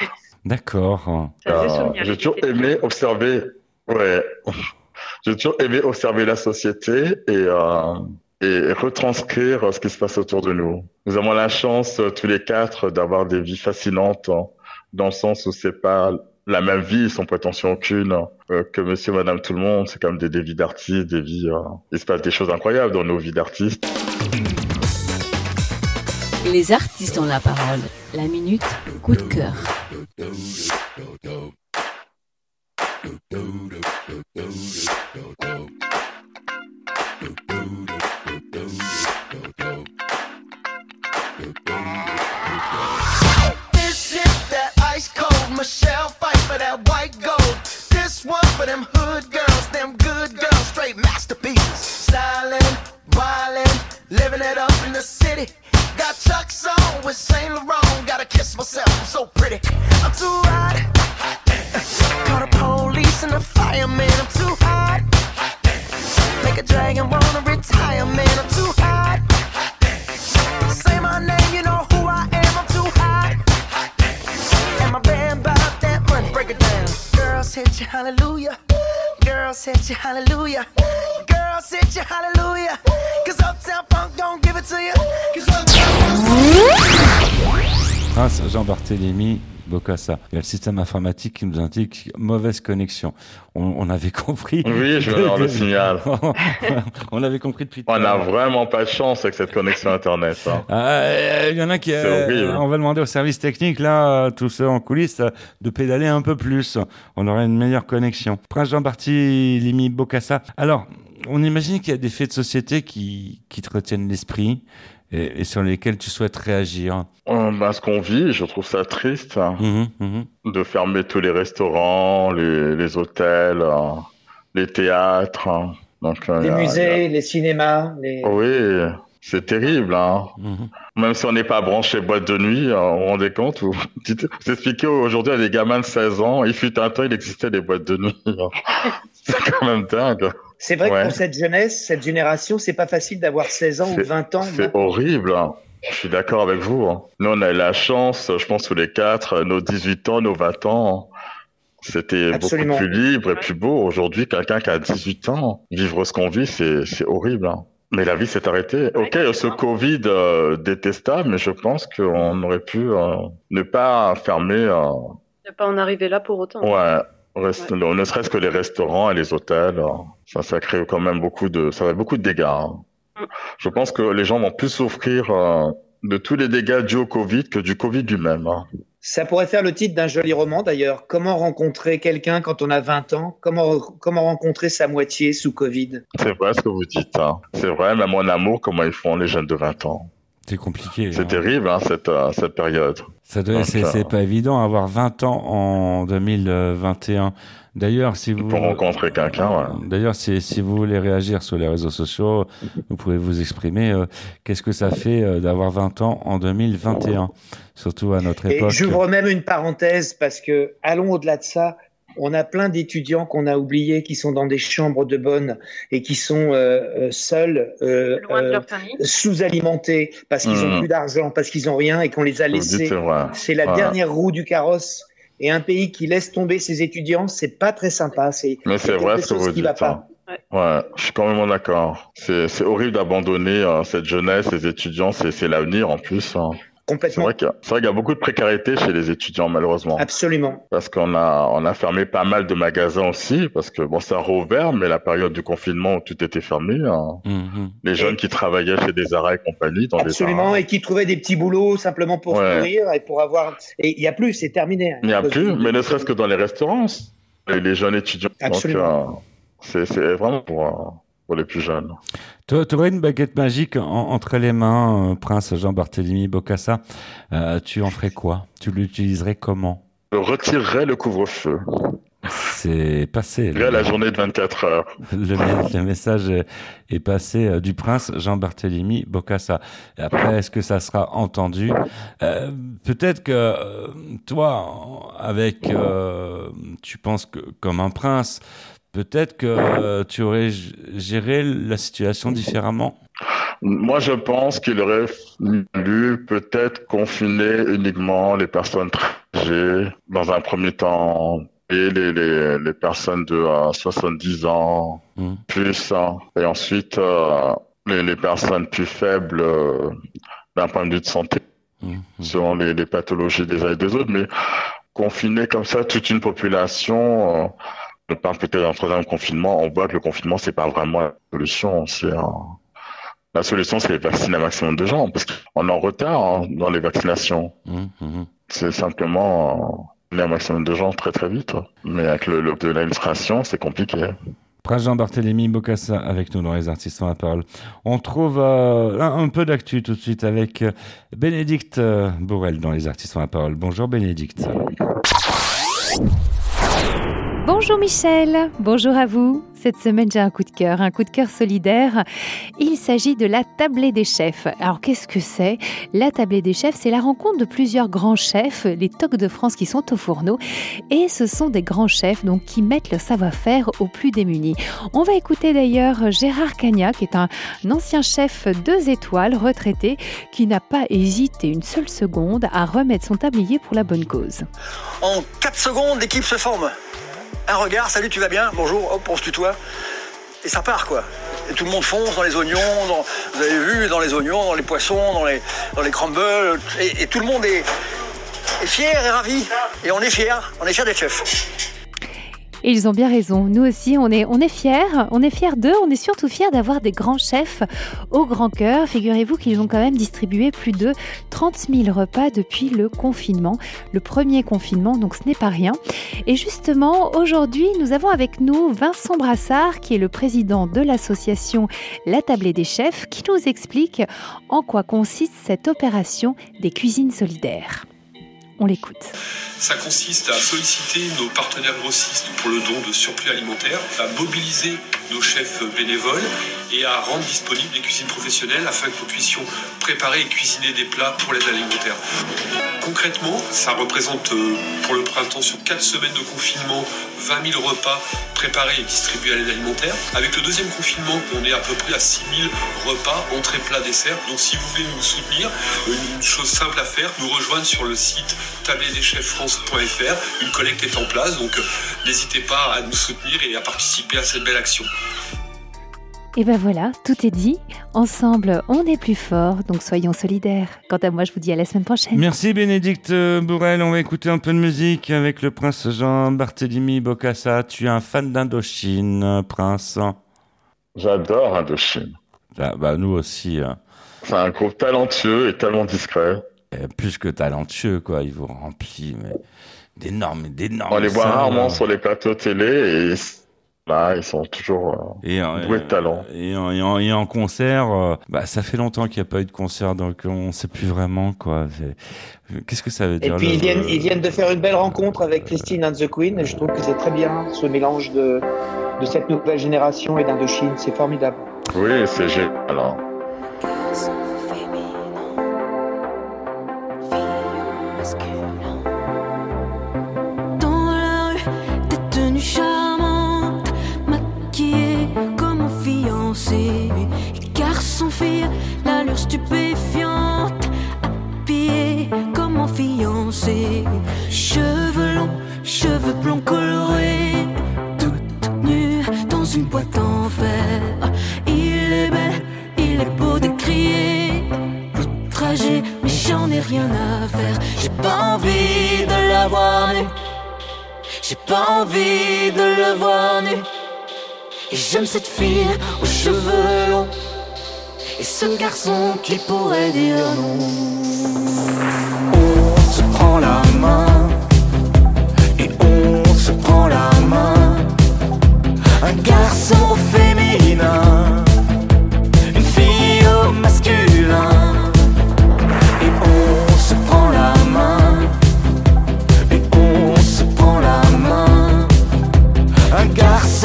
Speaker 1: D'accord.
Speaker 2: Ça faisait
Speaker 5: Euh,
Speaker 2: souvenir,
Speaker 5: j'ai
Speaker 2: les
Speaker 5: toujours
Speaker 2: dictées de
Speaker 5: aimé observer, ouais, j'ai toujours aimé observer la société et, euh, et retranscrire ce qui se passe autour de nous. Nous avons la chance, euh, tous les quatre, d'avoir des vies fascinantes, hein, dans le sens où c'est pas la même vie, sans prétention aucune, euh, que monsieur, madame, tout le monde. C'est comme des, des vies d'artistes, des vies, euh, il se passe des choses incroyables dans nos vies d'artistes.
Speaker 9: Les artistes ont la parole. La minute coup de cœur.
Speaker 12: This is that ice cold Michelle fight for that white gold. This one for them hood girls, them good girls, straight masterpieces. Stylin', wildin', living it up in the city. Got Chuck's on with Saint Laurent. Gotta kiss myself, I'm so pretty. I'm too hot. Call the police and the fireman. I'm too hot. Make a dragon, wanna retire, man, I'm too hot. Say my name, you know who I am, I'm too hot. And my band bought that money, break it down. Girls hit you, hallelujah. Girls hit you, hallelujah. Girls hit you, hallelujah. Cause Uptown Funk don't give it to you. Cause Uptown
Speaker 1: Prince Jean-Barthélemy Bokassa. Il y a le système informatique qui nous indique mauvaise connexion. On, on avait compris.
Speaker 5: Oui, je vais avoir le signal.
Speaker 1: On avait compris depuis.
Speaker 5: On n'a vraiment pas de chance avec cette connexion Internet. Hein.
Speaker 1: Euh, il y en a qui. Euh, on va demander au service technique, là, tous ceux en coulisses, de pédaler un peu plus. On aurait une meilleure connexion. Prince Jean-Barthélemy Bokassa. Alors, on imagine qu'il y a des faits de société qui, qui te retiennent l'esprit. Et, et sur lesquels tu souhaites réagir?
Speaker 5: euh, bah, Ce qu'on vit, je trouve ça triste, hein,
Speaker 1: mmh, mmh.
Speaker 5: de fermer tous les restaurants, les, les hôtels, hein, les théâtres. Hein. Donc, euh,
Speaker 3: les
Speaker 5: y a,
Speaker 3: musées,
Speaker 5: y a...
Speaker 3: les cinémas. Les...
Speaker 5: Oui, c'est terrible. Hein.
Speaker 1: Mmh.
Speaker 5: Même si on n'est pas branché boîte de nuit, vous vous rendez compte? Vous, vous expliquez aujourd'hui à des gamins de seize ans, il fut un temps, il existait des boîtes de nuit. C'est quand même dingue.
Speaker 3: C'est vrai
Speaker 5: ouais.
Speaker 3: que pour cette jeunesse, cette génération, c'est pas facile d'avoir seize ans
Speaker 5: c'est,
Speaker 3: ou vingt ans.
Speaker 5: C'est horrible. Hein. Je suis d'accord avec vous. Hein. Nous, on a eu la chance, je pense, tous les quatre, nos dix-huit ans, nos vingt ans, c'était Absolument. beaucoup plus libre et plus beau. Aujourd'hui, quelqu'un qui a dix-huit ans, vivre ce qu'on vit, c'est, c'est horrible. Hein. Mais la vie s'est arrêtée. Ok, ce Covid euh, détestable, mais je pense qu'on aurait pu euh, ne pas fermer. Euh...
Speaker 2: Ne pas en arriver là pour autant.
Speaker 5: Ouais. Reste, ouais. Ne serait-ce que les restaurants et les hôtels, ça, ça crée quand même beaucoup de, ça fait beaucoup de dégâts. Hein. Mm. Je pense que les gens vont plus souffrir euh, de tous les dégâts dus au Covid que du Covid lui-même. Hein.
Speaker 3: Ça pourrait faire le titre d'un joli roman d'ailleurs. Comment rencontrer quelqu'un quand on a vingt ans? Comment, comment rencontrer sa moitié sous Covid?
Speaker 5: C'est vrai ce que vous dites. Hein. C'est vrai, même en amour, comment ils font les jeunes de vingt ans.
Speaker 1: C'est compliqué.
Speaker 5: C'est
Speaker 1: hein.
Speaker 5: terrible, hein, cette, euh, cette période.
Speaker 1: Ça doit, Donc, c'est, euh... c'est pas évident, avoir vingt ans en deux mille vingt et un. D'ailleurs, si vous...
Speaker 5: Pour rencontrer quelqu'un, ouais.
Speaker 1: D'ailleurs, si, si vous voulez réagir sur les réseaux sociaux, vous pouvez vous exprimer. Euh, qu'est-ce que ça fait euh, d'avoir vingt ans en deux mille vingt et un? Surtout à notre époque.
Speaker 3: Et j'ouvre même une parenthèse parce que, allons au-delà de ça, on a plein d'étudiants qu'on a oubliés, qui sont dans des chambres de bonne et qui sont euh, seuls, euh,
Speaker 2: loin de leur famille,
Speaker 3: euh, sous-alimentés parce qu'ils mmh. ont plus d'argent, parce qu'ils ont rien et qu'on les a laissés.
Speaker 5: C'est,
Speaker 3: c'est la
Speaker 5: voilà.
Speaker 3: dernière roue du carrosse. Et un pays qui laisse tomber ses étudiants, c'est pas très sympa. C'est,
Speaker 5: Mais c'est vrai ce que vous dites. Hein. Ouais. ouais, je suis quand même d'accord. C'est, c'est horrible d'abandonner euh, cette jeunesse, les étudiants, c'est, c'est l'avenir en plus. Hein.
Speaker 3: Complètement.
Speaker 5: C'est vrai, qu'il y a, c'est vrai qu'il y a beaucoup de précarité chez les étudiants, malheureusement.
Speaker 3: Absolument.
Speaker 5: Parce qu'on a, on a fermé pas mal de magasins aussi, parce que bon, ça a rouvert, mais la période du confinement où tout était fermé, hein, mm-hmm. les jeunes et... qui travaillaient chez des Zara et compagnie, dans
Speaker 3: Absolument,
Speaker 5: des
Speaker 3: et qui trouvaient des petits boulots simplement pour ouais. nourrir et pour avoir. Et il y a plus, c'est terminé.
Speaker 5: Il n'y a plus, mais ne serait-ce que dans les restaurants, les, les jeunes étudiants.
Speaker 3: Absolument.
Speaker 5: Donc, euh, c'est, c'est vraiment pour. Euh, pour les plus jeunes.
Speaker 1: Tu aurais une baguette magique en, entre les mains, euh, Prince Jean-Barthélemy Bokassa. Euh, tu en ferais quoi? Tu l'utiliserais comment?
Speaker 5: Je retirerais le couvre-feu.
Speaker 1: C'est passé.
Speaker 5: Le, la journée de vingt-quatre heures.
Speaker 1: Le, le message est passé euh, du Prince Jean-Barthélemy Bokassa. Après, est-ce que ça sera entendu? euh, Peut-être que euh, toi, avec, euh, tu penses que comme un prince, peut-être que euh, tu aurais géré la situation différemment?
Speaker 5: Moi, je pense qu'il aurait fallu peut-être confiner uniquement les personnes très âgées dans un premier temps, et les, les, les personnes de euh, soixante-dix ans, mmh. plus, hein, et ensuite euh, les, les personnes plus faibles euh, d'un point de vue de santé, mmh. selon les, les pathologies des uns et des autres, mais confiner comme ça toute une population... Euh, On parle peut-être d'un troisième confinement, on voit que le confinement, c'est pas vraiment la solution. C'est un... La solution, c'est de vacciner un maximum de gens, parce qu'on est en retard hein, dans les vaccinations. Mmh. C'est simplement euh, un maximum de gens très très vite. Mais avec le, le de l'administration, c'est compliqué.
Speaker 1: Prince Jean-Barthélemy Bokassa avec nous dans Les Artistes ont la parole. On trouve euh, un, un peu d'actu tout de suite avec Bénédicte euh, Bourrel dans Les Artistes ont la parole. Bonjour Bénédicte.
Speaker 13: Bonjour Michel, bonjour à vous. Cette semaine, j'ai un coup de cœur, un coup de cœur solidaire. Il s'agit de la tablée des chefs. Alors, qu'est-ce que c'est ? La tablée des chefs, c'est la rencontre de plusieurs grands chefs, les tocs de France qui sont au fourneau. Et ce sont des grands chefs donc, qui mettent le savoir-faire aux plus démunis. On va écouter d'ailleurs Gérard Cagnac, qui est un ancien chef deux étoiles, retraité, qui n'a pas hésité une seule seconde à remettre son tablier pour la bonne cause.
Speaker 14: En quatre secondes, l'équipe se forme. Un regard, salut, tu vas bien ? Bonjour, hop, on se tutoie. Et ça part, quoi. Et tout le monde fonce dans les oignons, dans, vous avez vu, dans les oignons, dans les poissons, dans les, dans les crumbles. Et, et tout le monde est, est fier et ravi. Et on est fiers, on est fiers d'être chefs.
Speaker 13: Et ils ont bien raison. Nous aussi, on est, on est fiers. On est fiers d'eux. On est surtout fiers d'avoir des grands chefs au grand cœur. Figurez-vous qu'ils ont quand même distribué plus de trente mille repas depuis le confinement. Le premier confinement, donc ce n'est pas rien. Et justement, aujourd'hui, nous avons avec nous Vincent Brassard, qui est le président de l'association La Tablée des Chefs, qui nous explique en quoi consiste cette opération des cuisines solidaires. On l'écoute.
Speaker 15: Ça consiste à solliciter nos partenaires grossistes pour le don de surplus alimentaires, à mobiliser nos chefs bénévoles et à rendre disponibles les cuisines professionnelles afin que nous puissions préparer et cuisiner des plats pour l'aide alimentaire. Concrètement, ça représente pour le printemps sur quatre semaines de confinement vingt mille repas préparés et distribués à l'aide alimentaire. Avec le deuxième confinement, on est à peu près à six mille repas, entrées, plats, desserts. Donc si vous voulez nous soutenir, une chose simple à faire, nous rejoindre sur le site tablée des chefs france point f r. Une collecte est en place, donc n'hésitez pas à nous soutenir et à participer à cette belle action.
Speaker 13: Et ben voilà, tout est dit. Ensemble, on est plus fort, donc soyons solidaires. Quant à moi, je vous dis à la semaine prochaine.
Speaker 1: Merci Bénédicte Bourrel. On va écouter un peu de musique avec le prince Jean-Barthélemy Bokassa. Tu es un fan d'Indochine, prince ?
Speaker 5: J'adore Indochine.
Speaker 1: Ah, bah nous aussi. Hein.
Speaker 5: C'est un groupe talentueux et tellement discret.
Speaker 1: Et plus que talentueux, quoi. Il vous remplit mais d'énormes, d'énormes.
Speaker 5: On les voit
Speaker 1: salles.
Speaker 5: rarement sur les plateaux télé et là, ils sont toujours euh, et, doués euh, de talent.
Speaker 1: Et en, et en, et en concert, euh, bah, ça fait longtemps qu'il n'y a pas eu de concert, donc on ne sait plus vraiment, quoi. C'est... Qu'est-ce que ça veut dire?
Speaker 3: Et puis, le... ils, viennent, ils viennent de faire une belle rencontre avec Christine and the Queen, et je trouve que c'est très bien, ce mélange de, de cette nouvelle génération et d'Indochine. C'est formidable.
Speaker 5: Oui, c'est génial. Alors.
Speaker 16: Garçon, fille, l'allure stupéfiante, habillé comme en fiancé, cheveux longs, cheveux blonds colorés, toute nue dans une boîte en fer. Il est belle, il est beau de crier, outragé, mais j'en ai rien à faire. J'ai pas envie de la voir nue, j'ai pas envie de le voir nu. Et j'aime cette fille aux cheveux longs et ce garçon qui pourrait dire non. On se prend la main et on se prend la main. Un garçon féminin, une fille au masculin. Et on se prend la main et on se prend la main. Un garçon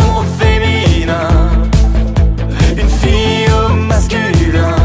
Speaker 16: une fille au masculin.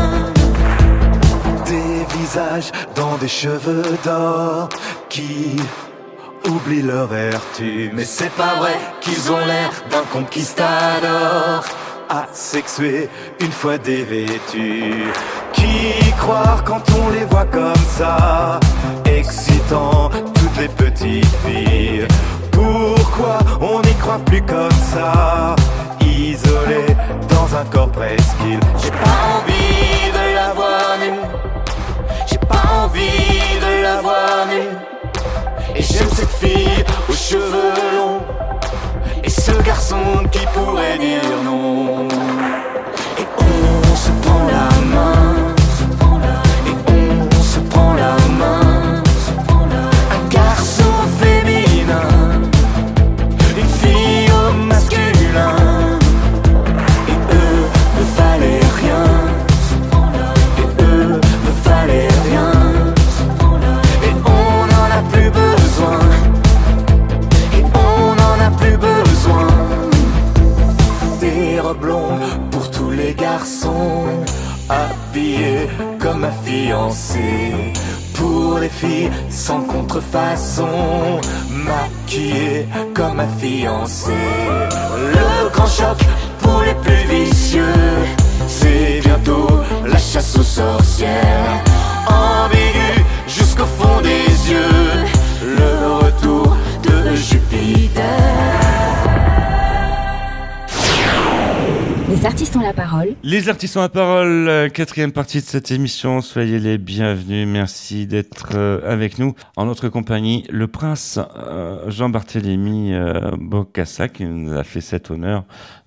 Speaker 16: Des visages dans des cheveux d'or qui oublient leur vertu. Mais c'est pas vrai qu'ils ont l'air d'un conquistador asexué une fois dévêtus. Qui croire quand on les voit comme ça, excitant toutes les petites filles? Pourquoi on n'y croit plus comme ça, isolé dans un corps presqu'île? J'ai pas envie de la voir nue, j'ai pas envie de la voir nue. Et j'aime cette fille aux cheveux longs et ce garçon qui pourrait dire non. Et on se prend la main et on se prend la main. Un garçon féminin, une fille au masculin. Et eux ne valaient rien, et eux ne valaient rien. Et on n'en a plus besoin, et on n'en a plus besoin. fiancée. Pour les filles sans contrefaçon, maquillée comme ma fiancée. Le grand choc pour les plus vicieux, c'est bientôt la chasse aux sorcières. Ambigu jusqu'au fond des yeux, le retour de Jupiter.
Speaker 9: Les artistes ont la parole.
Speaker 1: Les artistes ont la parole, euh, quatrième partie de cette émission. Soyez les bienvenus. Merci d'être euh, avec nous. En notre compagnie, le prince euh, Jean-Barthélemy euh, Bokassa, qui nous a fait cet honneur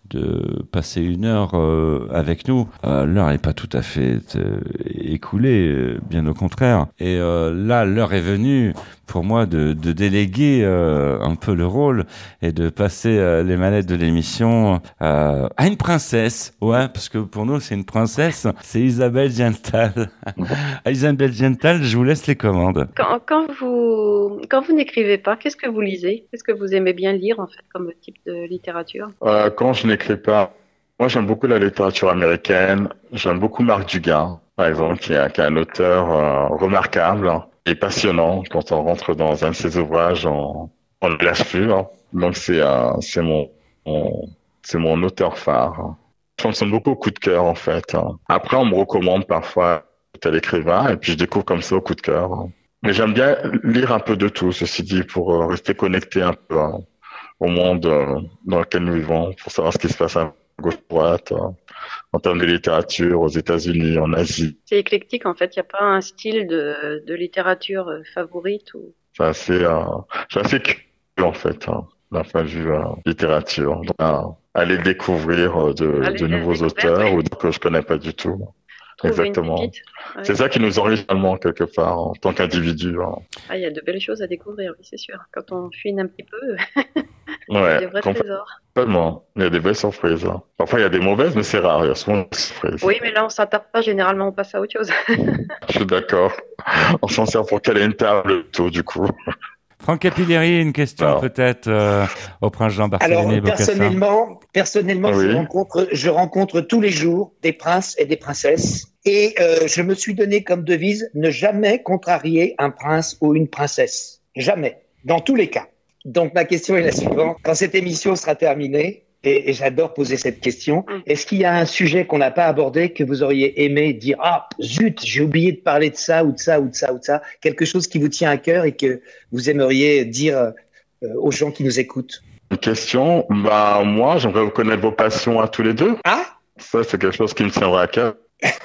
Speaker 1: de passer une heure euh, avec nous. Euh, l'heure n'est pas tout à fait euh, écoulée, euh, bien au contraire. Et euh, là, l'heure est venue pour moi de, de déléguer euh, un peu le rôle et de passer euh, les manettes de l'émission euh, à une princesse. Ouais, parce que pour nous, c'est une princesse. C'est Isabelle Dienthal. Isabelle Dienthal, je vous laisse les commandes.
Speaker 2: Quand, quand vous quand vous n'écrivez pas, qu'est-ce que vous lisez? Qu'est-ce que vous aimez bien lire en fait comme type de littérature?
Speaker 5: Euh, quand je n'écris pas, moi j'aime beaucoup la littérature américaine. J'aime beaucoup Marc Dugas, par exemple, qui est, qui est un auteur euh, remarquable et passionnant. Quand on rentre dans un de ses ouvrages, on on ne le lâche plus. Hein. Donc c'est euh, c'est mon, mon c'est mon auteur phare. Je fonctionne beaucoup au coup de cœur en fait. Hein. Après on me recommande parfois tel écrivain et puis je découvre comme ça au coup de cœur. Hein. Mais j'aime bien lire un peu de tout, ceci dit, pour euh, rester connecté un peu hein, au monde euh, dans lequel nous vivons, pour savoir ce qui se passe à gauche-droite, euh, en termes de littérature, aux États-Unis, en Asie.
Speaker 2: C'est éclectique en fait. Il n'y a pas un style de, de littérature euh, favorite ou.
Speaker 5: C'est assez, euh, c'est assez curieux en fait, hein, d'un point de vue euh, littérature. Donc, euh, aller découvrir euh, de,
Speaker 2: Aller
Speaker 5: de nouveaux auteurs ou que je connais pas du tout.
Speaker 2: Trouver
Speaker 5: Exactement.
Speaker 2: une pépite. Ouais.
Speaker 5: C'est ça qui nous enrichit finalement quelque part en tant qu'individu. Hein.
Speaker 2: Ah, il y a de belles choses à découvrir, oui, c'est sûr. Quand on fuine un petit peu, il y
Speaker 5: Ouais,
Speaker 2: a des vrais
Speaker 5: compl-
Speaker 2: trésors.
Speaker 5: complètement. Il y a des belles surprises. Hein. Parfois il y a des mauvaises, mais c'est rare. Il y a souvent des surprises.
Speaker 2: Oui, mais là, on s'attarde pas. Généralement, on passe à autre chose.
Speaker 5: Je suis d'accord. On s'en sert pour caler une table tôt, du coup.
Speaker 1: Franck Capilleri, une question
Speaker 5: Alors.
Speaker 1: peut-être euh, au prince
Speaker 3: Alors,
Speaker 1: Jean-Barthélemy Bokassa.
Speaker 3: personnellement, personnellement
Speaker 5: Oui.
Speaker 3: je, rencontre, je rencontre tous les jours des princes et des princesses. Et euh, je me suis donné comme devise ne jamais contrarier un prince ou une princesse. Jamais. Dans tous les cas. Donc, ma question est la suivante. Quand cette émission sera terminée, et, et j'adore poser cette question, est-ce qu'il y a un sujet qu'on n'a pas abordé que vous auriez aimé dire « Ah, zut, j'ai oublié de parler de ça ou de ça ou de ça ou de ça », quelque chose qui vous tient à cœur et que vous aimeriez dire euh, aux gens qui nous écoutent?
Speaker 5: Une question. Bah, moi, j'aimerais connaître vos passions à tous les deux.
Speaker 3: Ah?
Speaker 5: Ça, c'est quelque chose qui me tiendra à cœur.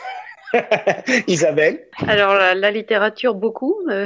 Speaker 3: Isabelle?
Speaker 2: Alors, la, la littérature, beaucoup. Euh,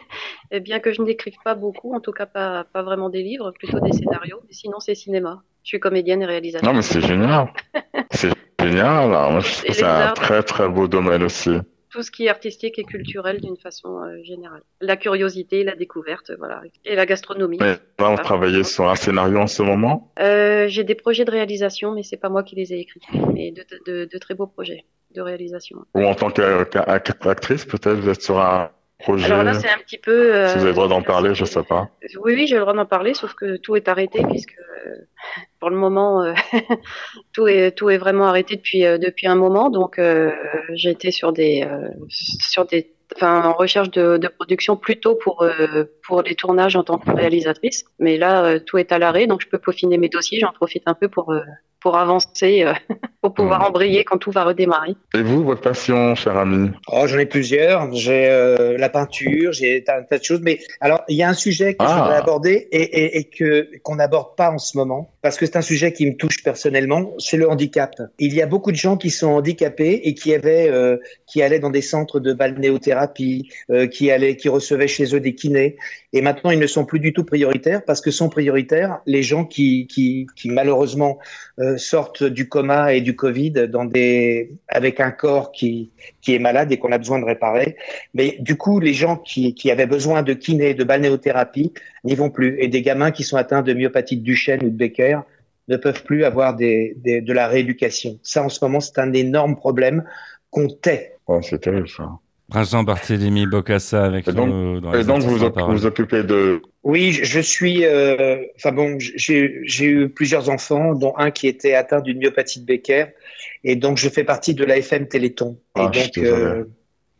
Speaker 2: et bien que je n'écrive pas beaucoup, en tout cas pas, pas vraiment des livres, plutôt des scénarios. Mais sinon, c'est cinéma. Je suis comédienne et réalisatrice.
Speaker 5: Non, mais c'est génial. C'est génial. Alors, moi, je trouve
Speaker 2: Et
Speaker 5: que c'est
Speaker 2: les
Speaker 5: un
Speaker 2: arts.
Speaker 5: très, très beau domaine aussi.
Speaker 2: Tout ce qui est artistique et culturel d'une façon euh, générale. La curiosité, la découverte, voilà. Et la gastronomie.
Speaker 5: Mais là, on travaillait sur un scénario en ce moment.
Speaker 2: Euh, j'ai des projets de réalisation, mais c'est pas moi qui les ai écrits. Mais de, de, de, de très beaux projets de réalisation.
Speaker 5: Ou en tant qu'actrice, peut-être, vous êtes sur un projet.
Speaker 2: Alors là, c'est un petit peu. Euh,
Speaker 5: Si vous avez le droit d'en parler, je sais pas.
Speaker 2: Oui, oui, j'ai le droit d'en parler, sauf que tout est arrêté puisque euh, pour le moment, euh, tout est tout est vraiment arrêté depuis euh, depuis un moment. Donc, euh, j'ai été sur des euh, sur des enfin en recherche de, de production plutôt pour euh, pour les tournages en tant que réalisatrice. Mais là, euh, tout est à l'arrêt, donc je peux peaufiner mes dossiers. J'en profite un peu pour euh, pour avancer, euh, pour pouvoir
Speaker 5: Mmh.
Speaker 2: embrayer quand tout va redémarrer.
Speaker 5: Et vous, votre passion, cher ami?
Speaker 3: Oh, j'en ai plusieurs. J'ai euh, la peinture, j'ai un tas de choses. Mais alors, il y a un sujet que
Speaker 5: Ah.
Speaker 3: je voudrais aborder et, et, et que qu'on n'aborde pas en ce moment, parce que c'est un sujet qui me touche personnellement. C'est le handicap. Il y a beaucoup de gens qui sont handicapés et qui avaient, euh, qui allaient dans des centres de balnéothérapie, euh, qui allaient, qui recevaient chez eux des kinés. Et maintenant, ils ne sont plus du tout prioritaires parce que sont prioritaires les gens qui, qui, qui malheureusement euh, sortent du coma et du Covid dans des, avec un corps qui, qui est malade et qu'on a besoin de réparer. Mais du coup, les gens qui, qui avaient besoin de kiné, de balnéothérapie n'y vont plus. Et des gamins qui sont atteints de myopathie de Duchenne ou de Becker ne peuvent plus avoir des, des, de la rééducation. Ça, en ce moment, c'est un énorme problème qu'on tait.
Speaker 5: Oh, c'est terrible, ça.
Speaker 1: Prince Jean-Barthélemy Bokassa avec
Speaker 5: Et donc,
Speaker 1: nous dans
Speaker 5: et
Speaker 1: les
Speaker 5: donc
Speaker 1: artistes
Speaker 5: vous
Speaker 1: en
Speaker 5: vous
Speaker 1: parole.
Speaker 5: vous occupez de...
Speaker 3: Oui, je je suis. euh, Enfin bon, j'ai j'ai eu plusieurs enfants, dont un qui était atteint d'une myopathie de Becker, et donc je fais partie de l'A F M Téléthon.
Speaker 5: Ah,
Speaker 3: et
Speaker 5: je suis
Speaker 3: donc
Speaker 5: désolé.
Speaker 3: euh,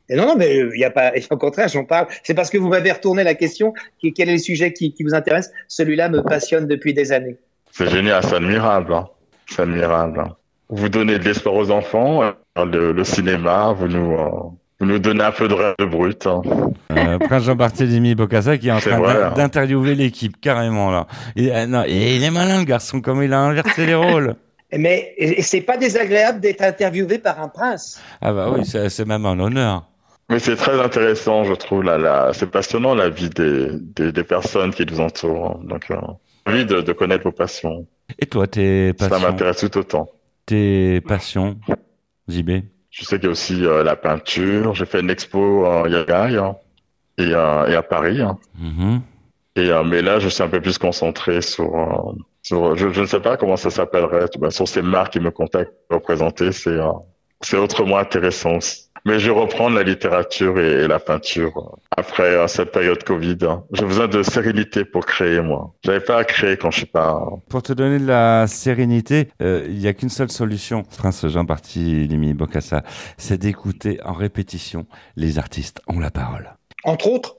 Speaker 3: Et non, non, mais il y a pas, au contraire, j'en parle. C'est parce que vous m'avez retourné la question. Qui, quel est le sujet qui, qui vous intéresse? Celui-là me passionne depuis des années.
Speaker 5: C'est génial, c'est admirable. Hein. C'est admirable. Hein. Vous donnez de l'espoir aux enfants, le, le cinéma, vous nous, euh, vous nous donnez un peu de rêve brut. Hein.
Speaker 1: Euh, Prince Jean-Barthélemy Bokassa qui est en
Speaker 5: C'est
Speaker 1: train
Speaker 5: vrai,
Speaker 1: d'in-
Speaker 5: hein.
Speaker 1: d'interviewer l'équipe carrément là. Et, euh, non, et il est malin le garçon, comme il a inversé les rôles.
Speaker 3: Mais et c'est pas désagréable d'être interviewé par un prince.
Speaker 1: Ah bah oui, c'est, c'est même un honneur.
Speaker 5: Mais c'est très intéressant, je trouve. Là, là, c'est passionnant la vie des, des, des personnes qui nous entourent. Donc, euh, j'ai envie de, de connaître vos passions.
Speaker 1: Et toi, tes passions?
Speaker 5: Ça m'intéresse tout autant.
Speaker 1: Tes passions, J B?
Speaker 5: Je sais qu'il y a aussi euh, la peinture. J'ai fait une expo en Yagaï hein, et, euh, et à Paris. Hein.
Speaker 1: Mm-hmm.
Speaker 5: Et euh, mais là, je suis un peu plus concentré sur, euh, sur je, je ne sais pas comment ça s'appellerait. Ben, sur ces marques qui me contactent pour représenter, c'est euh, c'est autrement intéressant aussi. Mais je vais reprendre la littérature et, et la peinture euh, après euh, cette période Covid. Hein. J'ai besoin de sérénité pour créer, moi. J'avais pas à créer quand je suis pas.
Speaker 1: Pour te donner de la sérénité, euh, il n'y a qu'une seule solution, Prince Jean-Barthélemy Bokassa, c'est d'écouter en répétition les artistes ont la parole.
Speaker 3: Entre autres.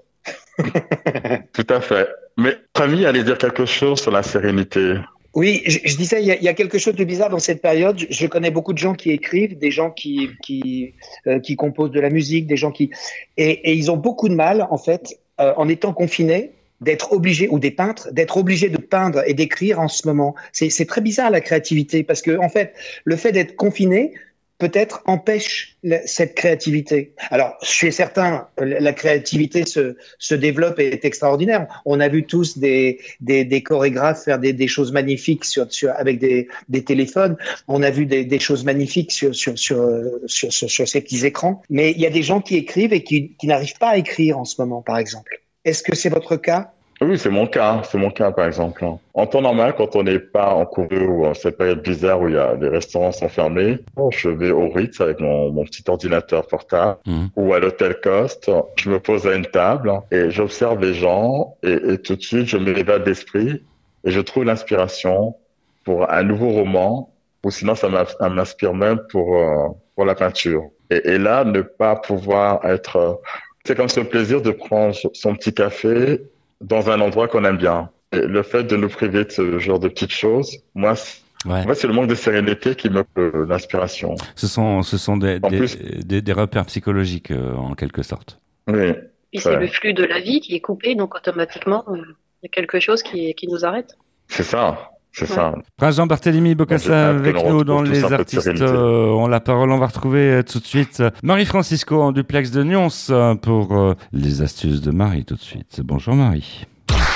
Speaker 5: Tout à fait. Mais Camille allait dire quelque chose sur la sérénité.
Speaker 3: Oui, je, je disais, il y, a, il y a quelque chose de bizarre dans cette période. Je, je connais beaucoup de gens qui écrivent, des gens qui qui euh, qui composent de la musique, des gens qui et, et ils ont beaucoup de mal en fait, euh, en étant confinés, d'être obligés ou des peintres, d'être obligés de peindre et d'écrire en ce moment. C'est c'est très bizarre la créativité parce que en fait, le fait d'être confiné peut-être empêche la, cette créativité. Alors, je suis certain, la créativité se, se développe et est extraordinaire. On a vu tous des, des, des chorégraphes faire des, des choses magnifiques sur, sur, avec des, des téléphones. On a vu des, des choses magnifiques sur, sur, sur, sur, sur, sur ces petits écrans. Mais il y a des gens qui écrivent et qui, qui n'arrivent pas à écrire en ce moment, par exemple. Est-ce que c'est votre cas ?
Speaker 5: Oui, c'est mon cas, c'est mon cas par exemple. En temps normal, quand on n'est pas en couvre ou en cette période bizarre où il y a les restaurants sont fermés, je vais au Ritz avec mon, mon petit ordinateur portable mmh. ou à l'hôtel Coste. Je me pose à une table et j'observe les gens et, et tout de suite je m'évade d'esprit et je trouve l'inspiration pour un nouveau roman ou sinon ça m'inspire même pour euh, pour la peinture. Et, et là, ne pas pouvoir être, c'est comme ce plaisir de prendre son petit café dans un endroit qu'on aime bien. Et le fait de nous priver de ce genre de petites choses, moi, ouais. moi c'est le manque de sérénité qui me peut l'inspiration.
Speaker 1: Ce sont, ce sont des, des,
Speaker 5: plus,
Speaker 1: des, des repères psychologiques, euh, en quelque sorte.
Speaker 5: Oui.
Speaker 2: Et c'est ouais. le flux de la vie qui est coupé, donc automatiquement, il euh, y a quelque chose qui, qui nous arrête.
Speaker 5: C'est ça. C'est ouais. ça.
Speaker 1: Prince Jean-Barthélemy Bokassa avec nous dans Les Artistes euh, ont la parole. On va retrouver euh, tout de suite euh, Marie-Francisco en duplex de Nyons euh, pour euh, les astuces de Marie tout de suite. Bonjour Marie.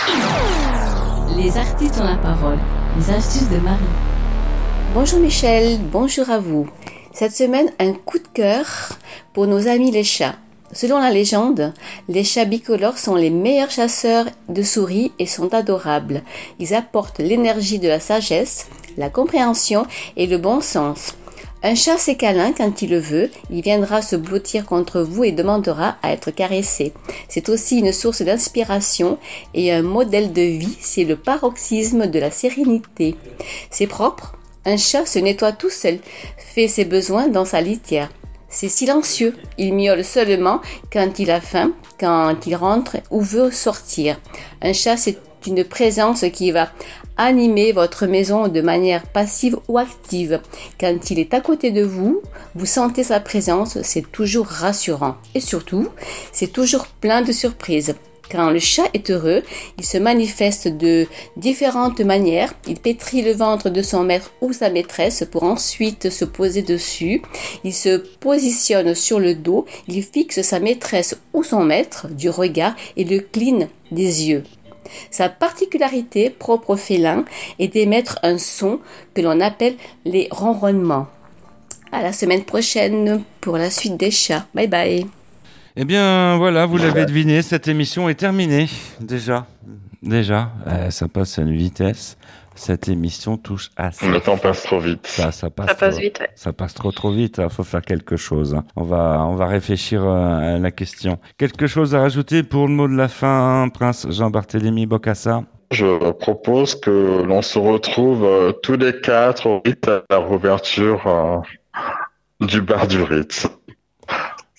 Speaker 9: Les Artistes ont la parole. Les astuces de Marie.
Speaker 4: Bonjour Michel, bonjour à vous. Cette semaine, un coup de cœur pour nos amis les chats. Selon la légende, les chats bicolores sont les meilleurs chasseurs de souris et sont adorables. Ils apportent l'énergie de la sagesse, la compréhension et le bon sens. Un chat c'est câlin quand il le veut, il viendra se blottir contre vous et demandera à être caressé. C'est aussi une source d'inspiration et un modèle de vie, c'est le paroxysme de la sérénité. C'est propre, un chat se nettoie tout seul, fait ses besoins dans sa litière. C'est silencieux, il miaule seulement quand il a faim, quand il rentre ou veut sortir. Un chat, c'est une présence qui va animer votre maison de manière passive ou active. Quand il est à côté de vous, vous sentez sa présence, c'est toujours rassurant. Et surtout, c'est toujours plein de surprises. Quand le chat est heureux, il se manifeste de différentes manières. Il pétrit le ventre de son maître ou sa maîtresse pour ensuite se poser dessus. Il se positionne sur le dos. Il fixe sa maîtresse ou son maître du regard et le cligne des yeux. Sa particularité propre au félin est d'émettre un son que l'on appelle les ronronnements. À la semaine prochaine pour la suite des chats. Bye bye.
Speaker 1: Eh bien, voilà, vous l'avez deviné, cette émission est terminée. Déjà, déjà, euh, ça passe à une vitesse. Cette émission touche à ça.
Speaker 5: Le temps passe trop vite.
Speaker 1: Ça, ça passe,
Speaker 2: ça passe
Speaker 1: trop,
Speaker 2: vite. Ouais.
Speaker 1: Ça passe trop, trop vite. Il faut faire quelque chose. Hein. On va, on va réfléchir à la question. Quelque chose à rajouter pour le mot de la fin, hein, Prince Jean-Barthélemy Bokassa?
Speaker 5: Je propose que l'on se retrouve euh, tous les quatre au Ritz à la réouverture euh, du bar du Ritz.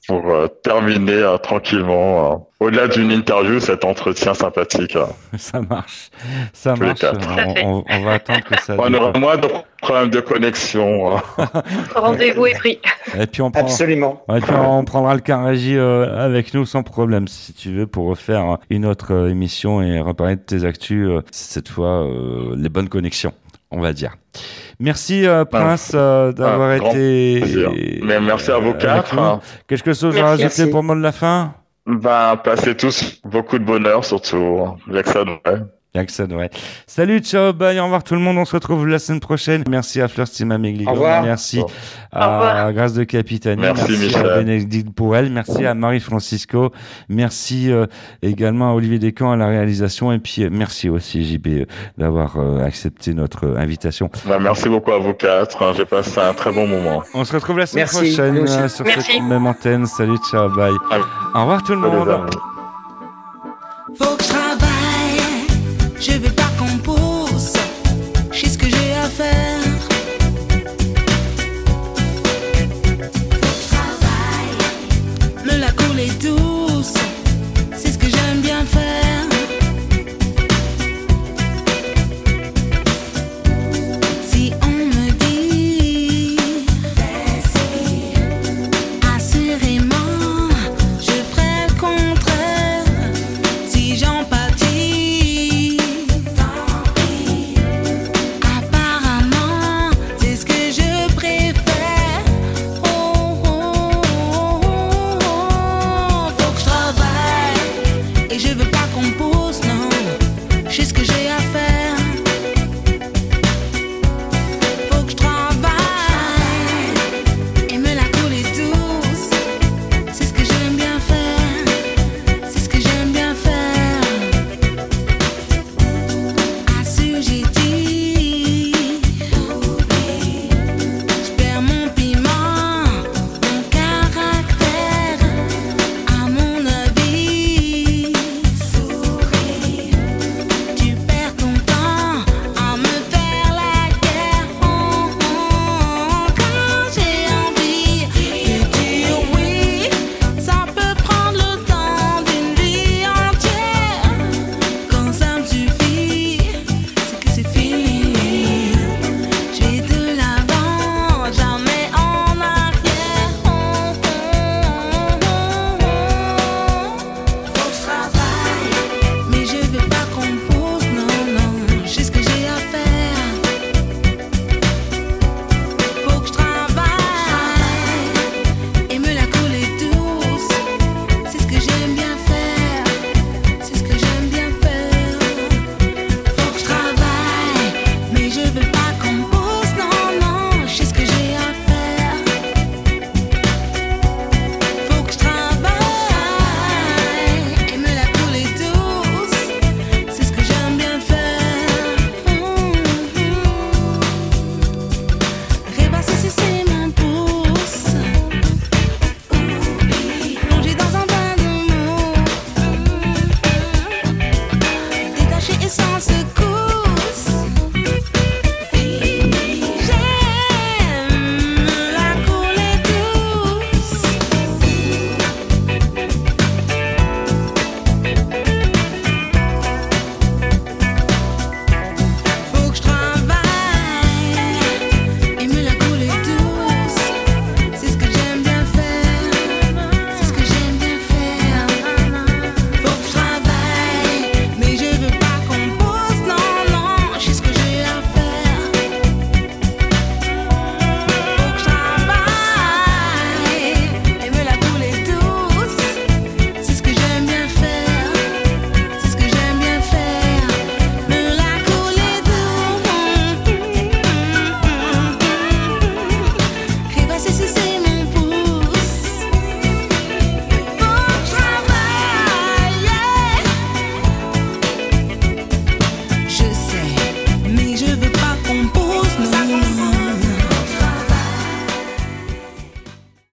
Speaker 5: pour euh, terminer euh, tranquillement, euh, au-delà d'une interview, cet entretien sympathique. Euh.
Speaker 1: Ça marche, ça marche. On, on, on va attendre que ça.
Speaker 5: On aura moins de problèmes de connexion. Euh.
Speaker 2: Rendez-vous est pris.
Speaker 1: Et puis on prend,
Speaker 3: Absolument.
Speaker 1: Et puis on prendra le cas régie euh, avec nous sans problème, si tu veux, pour refaire une autre euh, émission et reparler de tes actus. Euh, cette fois, euh, les bonnes connexions, on va dire. Merci euh, Prince euh, d'avoir
Speaker 5: Un
Speaker 1: été.
Speaker 5: Mais merci à vous quatre. Hein.
Speaker 1: Quelque chose à rajouter
Speaker 3: merci.
Speaker 1: pour le mot de la fin?
Speaker 5: Ben, passez tous beaucoup de bonheur, surtout. Il y a que ça de vrai.
Speaker 1: Il y a que ça de vrai. Salut, ciao, bye, au revoir tout le monde. On se retrouve la semaine prochaine. Merci à Fleur Stima Megligo.
Speaker 3: Au revoir.
Speaker 1: Merci
Speaker 3: Au
Speaker 1: à Grâce de Capitanie.
Speaker 5: Merci,
Speaker 1: Merci
Speaker 5: Michel.
Speaker 1: à Bénédicte Pourel. Merci à Marie-Francisco. Merci euh, également à Olivier Descamps à la réalisation. Et puis, euh, merci aussi, J B, euh, d'avoir euh, accepté notre euh, invitation.
Speaker 5: Ben, merci beaucoup à vous quatre. Hein. J'ai passé un très bon moment.
Speaker 1: On se retrouve la semaine
Speaker 3: Merci,
Speaker 1: prochaine
Speaker 3: nous aussi.
Speaker 1: euh, sur
Speaker 2: Merci.
Speaker 1: cette même antenne. Salut, ciao, bye.
Speaker 5: Ah,
Speaker 1: Au revoir tout le
Speaker 5: salut,
Speaker 1: monde.
Speaker 5: les amis.
Speaker 8: Faut que je travaille, je vais